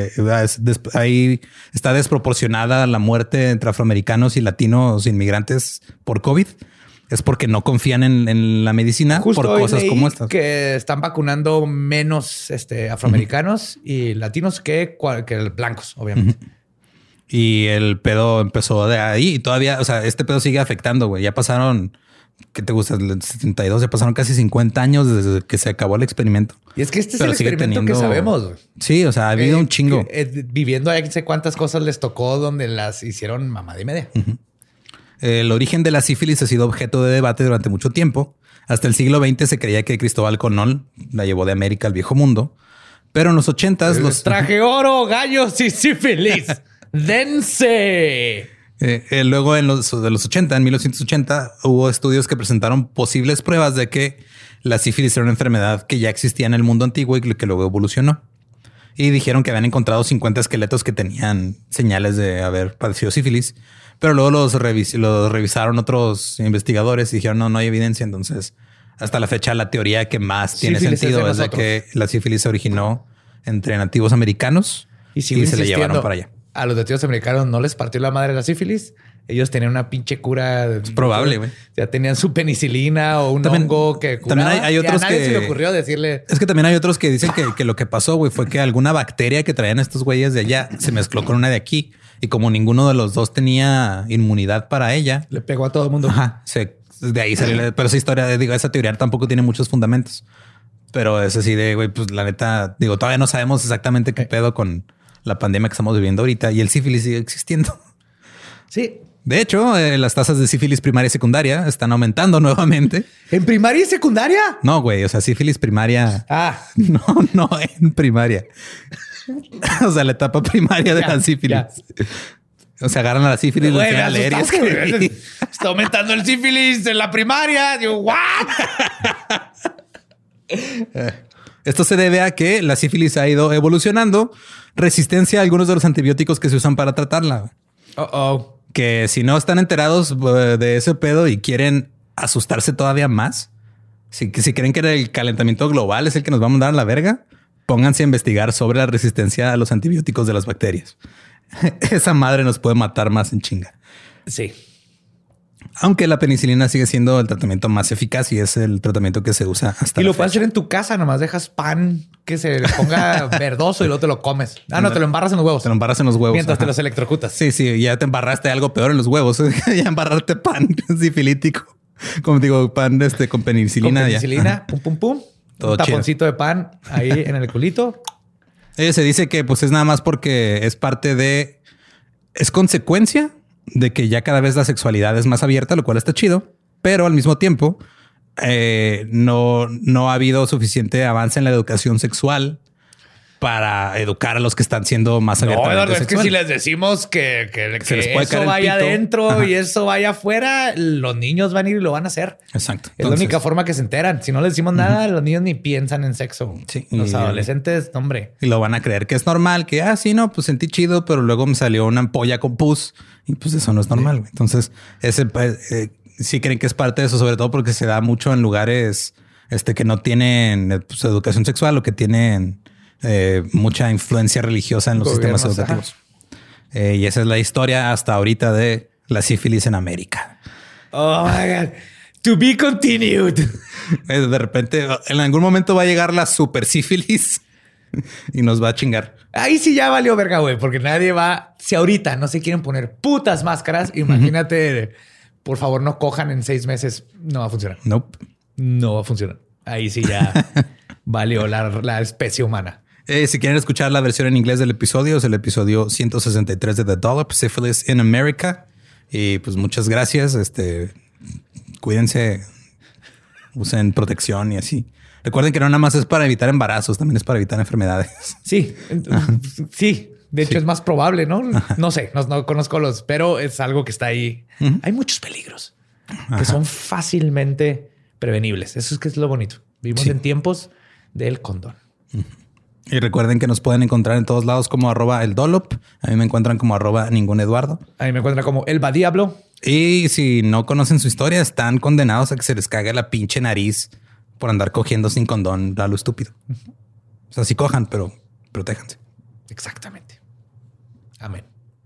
ahí está desproporcionada la muerte entre afroamericanos y latinos inmigrantes por COVID. Es porque no confían en la medicina. Justo por cosas como estas. Que están vacunando menos afroamericanos y latinos que blancos, obviamente. Y el pedo empezó de ahí y todavía, o sea, este pedo sigue afectando, güey. Ya pasaron, ¿qué te gusta? El 72, ya pasaron casi 50 años desde que se acabó el experimento. Y es que este es el experimento que sabemos, güey. Sí, o sea, ha habido un chingo. Viviendo ahí, no sé cuántas cosas les tocó donde las hicieron mamada y media. El origen de la sífilis ha sido objeto de debate durante mucho tiempo. Hasta el siglo XX se creía que Cristóbal Colón la llevó de América al viejo mundo. Pero en los 80s los traje oro, gallos y sífilis. ¡Dense! Luego en los 80, en 1980, hubo estudios que presentaron posibles pruebas de que la sífilis era una enfermedad que ya existía en el mundo antiguo y que luego evolucionó. Y dijeron que habían encontrado 50 esqueletos que tenían señales de haber padecido sífilis, pero luego los revisaron otros investigadores y dijeron no hay evidencia. Entonces, hasta la fecha, la teoría que más tiene sentido es de que la sífilis se originó entre nativos americanos y se le llevaron para allá. A los nativos americanos no les partió la madre la sífilis. Ellos tenían una pinche cura. Es probable, güey. Ya tenían su penicilina o un hongo que curaba. También hay otros a nadie se le ocurrió decirle. Es que también hay otros que dicen que lo que pasó, güey, fue que alguna bacteria que traían estos güeyes de allá se mezcló con una de aquí. Y como ninguno de los dos tenía inmunidad para ella, le pegó a todo el mundo. Ajá, de ahí salió. Pero esa historia, esa teoría tampoco tiene muchos fundamentos. Pero es así de, güey, pues la neta, todavía no sabemos exactamente qué pedo con la pandemia que estamos viviendo ahorita y el sífilis sigue existiendo. Sí. De hecho, las tasas de sífilis primaria y secundaria están aumentando nuevamente. ¿En primaria y secundaria? No, güey. O sea, sífilis primaria. Ah, no en primaria. O sea, la etapa primaria de la sífilis. Ya. O sea, agarran a la sífilis, le enseñan a leer y escribir. Está aumentando el sífilis en la primaria. Digo, ¿what? Esto se debe a que la sífilis ha ido evolucionando resistencia a algunos de los antibióticos que se usan para tratarla. Que si no están enterados de ese pedo y quieren asustarse todavía más, si creen que el calentamiento global es el que nos va a mandar a la verga, pónganse a investigar sobre la resistencia a los antibióticos de las bacterias. Esa madre nos puede matar más en chinga. Sí. Aunque la penicilina sigue siendo el tratamiento más eficaz y es el tratamiento que se usa hasta. Y lo puedes hacer en tu casa, nomás dejas pan que se le ponga verdoso y luego te lo comes. No, te lo embarras en los huevos. Te lo embarras en los huevos. Mientras te los electrocutas. Sí, ya te embarraste algo peor en los huevos. Ya embarrarte pan sifilítico. Como digo, pan con penicilina. Con penicilina, ya. Pum. Todo un taponcito de pan ahí en el culito. Se dice que pues es nada más porque es parte de... Es consecuencia de que ya cada vez la sexualidad es más abierta, lo cual está chido, pero al mismo tiempo no ha habido suficiente avance en la educación sexual para educar a los que están siendo más abiertamente sexuales. Es que si les decimos que eso vaya adentro y eso vaya afuera, los niños van a ir y lo van a hacer. Exacto. Es la única forma que se enteran. Si no les decimos nada, los niños ni piensan en sexo. Sí, los adolescentes, hombre. Y lo van a creer que es normal, que no, pues sentí chido, pero luego me salió una ampolla con pus y pues eso no es normal. Sí. Entonces, sí creen que es parte de eso, sobre todo porque se da mucho en lugares que no tienen pues, educación sexual o que tienen mucha influencia religiosa en los sistemas educativos. Y esa es la historia hasta ahorita de la sífilis en América. Oh my God. To be continued. De repente, en algún momento va a llegar la super sífilis y nos va a chingar. Ahí sí ya valió verga, güey, porque nadie va. Si ahorita no se quieren poner putas máscaras, imagínate, por favor, no cojan en 6 meses. No va a funcionar. Nope. No va a funcionar. Ahí sí ya valió la especie humana. Si quieren escuchar la versión en inglés del episodio, es el episodio 163 de The Dollop, Syphilis in America. Y pues muchas gracias. Cuídense, usen protección y así. Recuerden que no nada más es para evitar embarazos, también es para evitar enfermedades. Sí, sí. De hecho, es más probable, ¿no? Ajá. No sé, no conozco pero es algo que está ahí. Hay muchos peligros que son fácilmente prevenibles. Eso es que es lo bonito. Vivimos en tiempos del condón. Y recuerden que nos pueden encontrar en todos lados como @eldolop. A mí me encuentran como @ninguneduardo. A mí me encuentran como elbadiablo. Y si no conocen su historia, están condenados a que se les cague la pinche nariz por andar cogiendo sin condón a lo estúpido. O sea, sí cojan, pero protéjanse. Exactamente. Amén.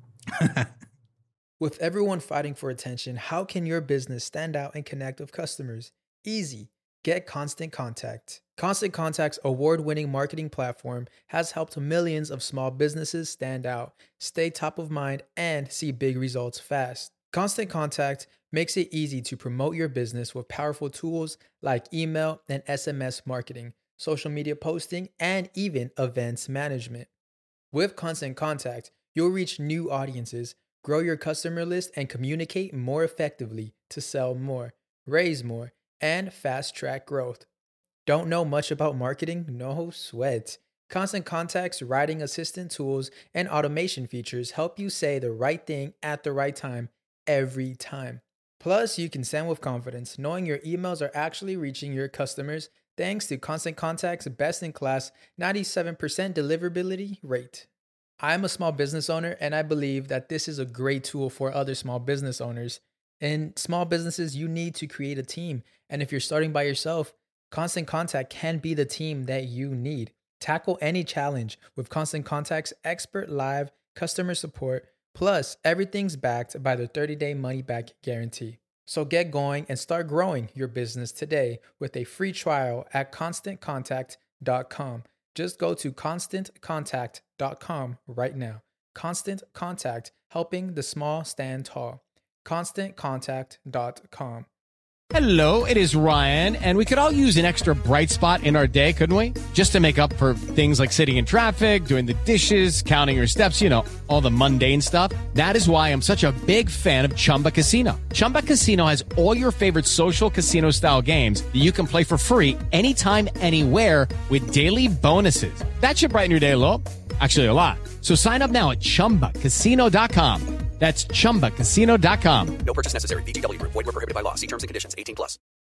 With everyone fighting for attention, how can your business stand out and connect with customers? Easy. Get Constant Contact. Constant Contact's award-winning marketing platform has helped millions of small businesses stand out, stay top of mind, and see big results fast. Constant Contact makes it easy to promote your business with powerful tools like email and SMS marketing, social media posting, and even events management. With Constant Contact, you'll reach new audiences, grow your customer list, and communicate more effectively to sell more, raise more, and fast-track growth. Don't know much about marketing? No sweat. Constant Contact's writing assistant tools and automation features help you say the right thing at the right time every time. Plus, you can send with confidence, knowing your emails are actually reaching your customers thanks to Constant Contact's best-in-class 97% deliverability rate. I'm a small business owner, and I believe that this is a great tool for other small business owners. In small businesses, you need to create a team, and if you're starting by yourself, Constant Contact can be the team that you need. Tackle any challenge with Constant Contact's expert live customer support. Plus, everything's backed by the 30-day money-back guarantee. So get going and start growing your business today with a free trial at ConstantContact.com. Just go to ConstantContact.com right now. Constant Contact, helping the small stand tall. ConstantContact.com. Hello, it is Ryan, and we could all use an extra bright spot in our day, couldn't we? Just to make up for things like sitting in traffic, doing the dishes, counting your steps, you know, all the mundane stuff. That is why I'm such a big fan of Chumba Casino. Chumba Casino has all your favorite social casino-style games that you can play for free anytime, anywhere with daily bonuses. That should brighten your day a little. Actually, a lot. So sign up now at ChumbaCasino.com. That's ChumbaCasino.com. No purchase necessary. VGW Group. Void where prohibited by law. See terms and conditions. 18+.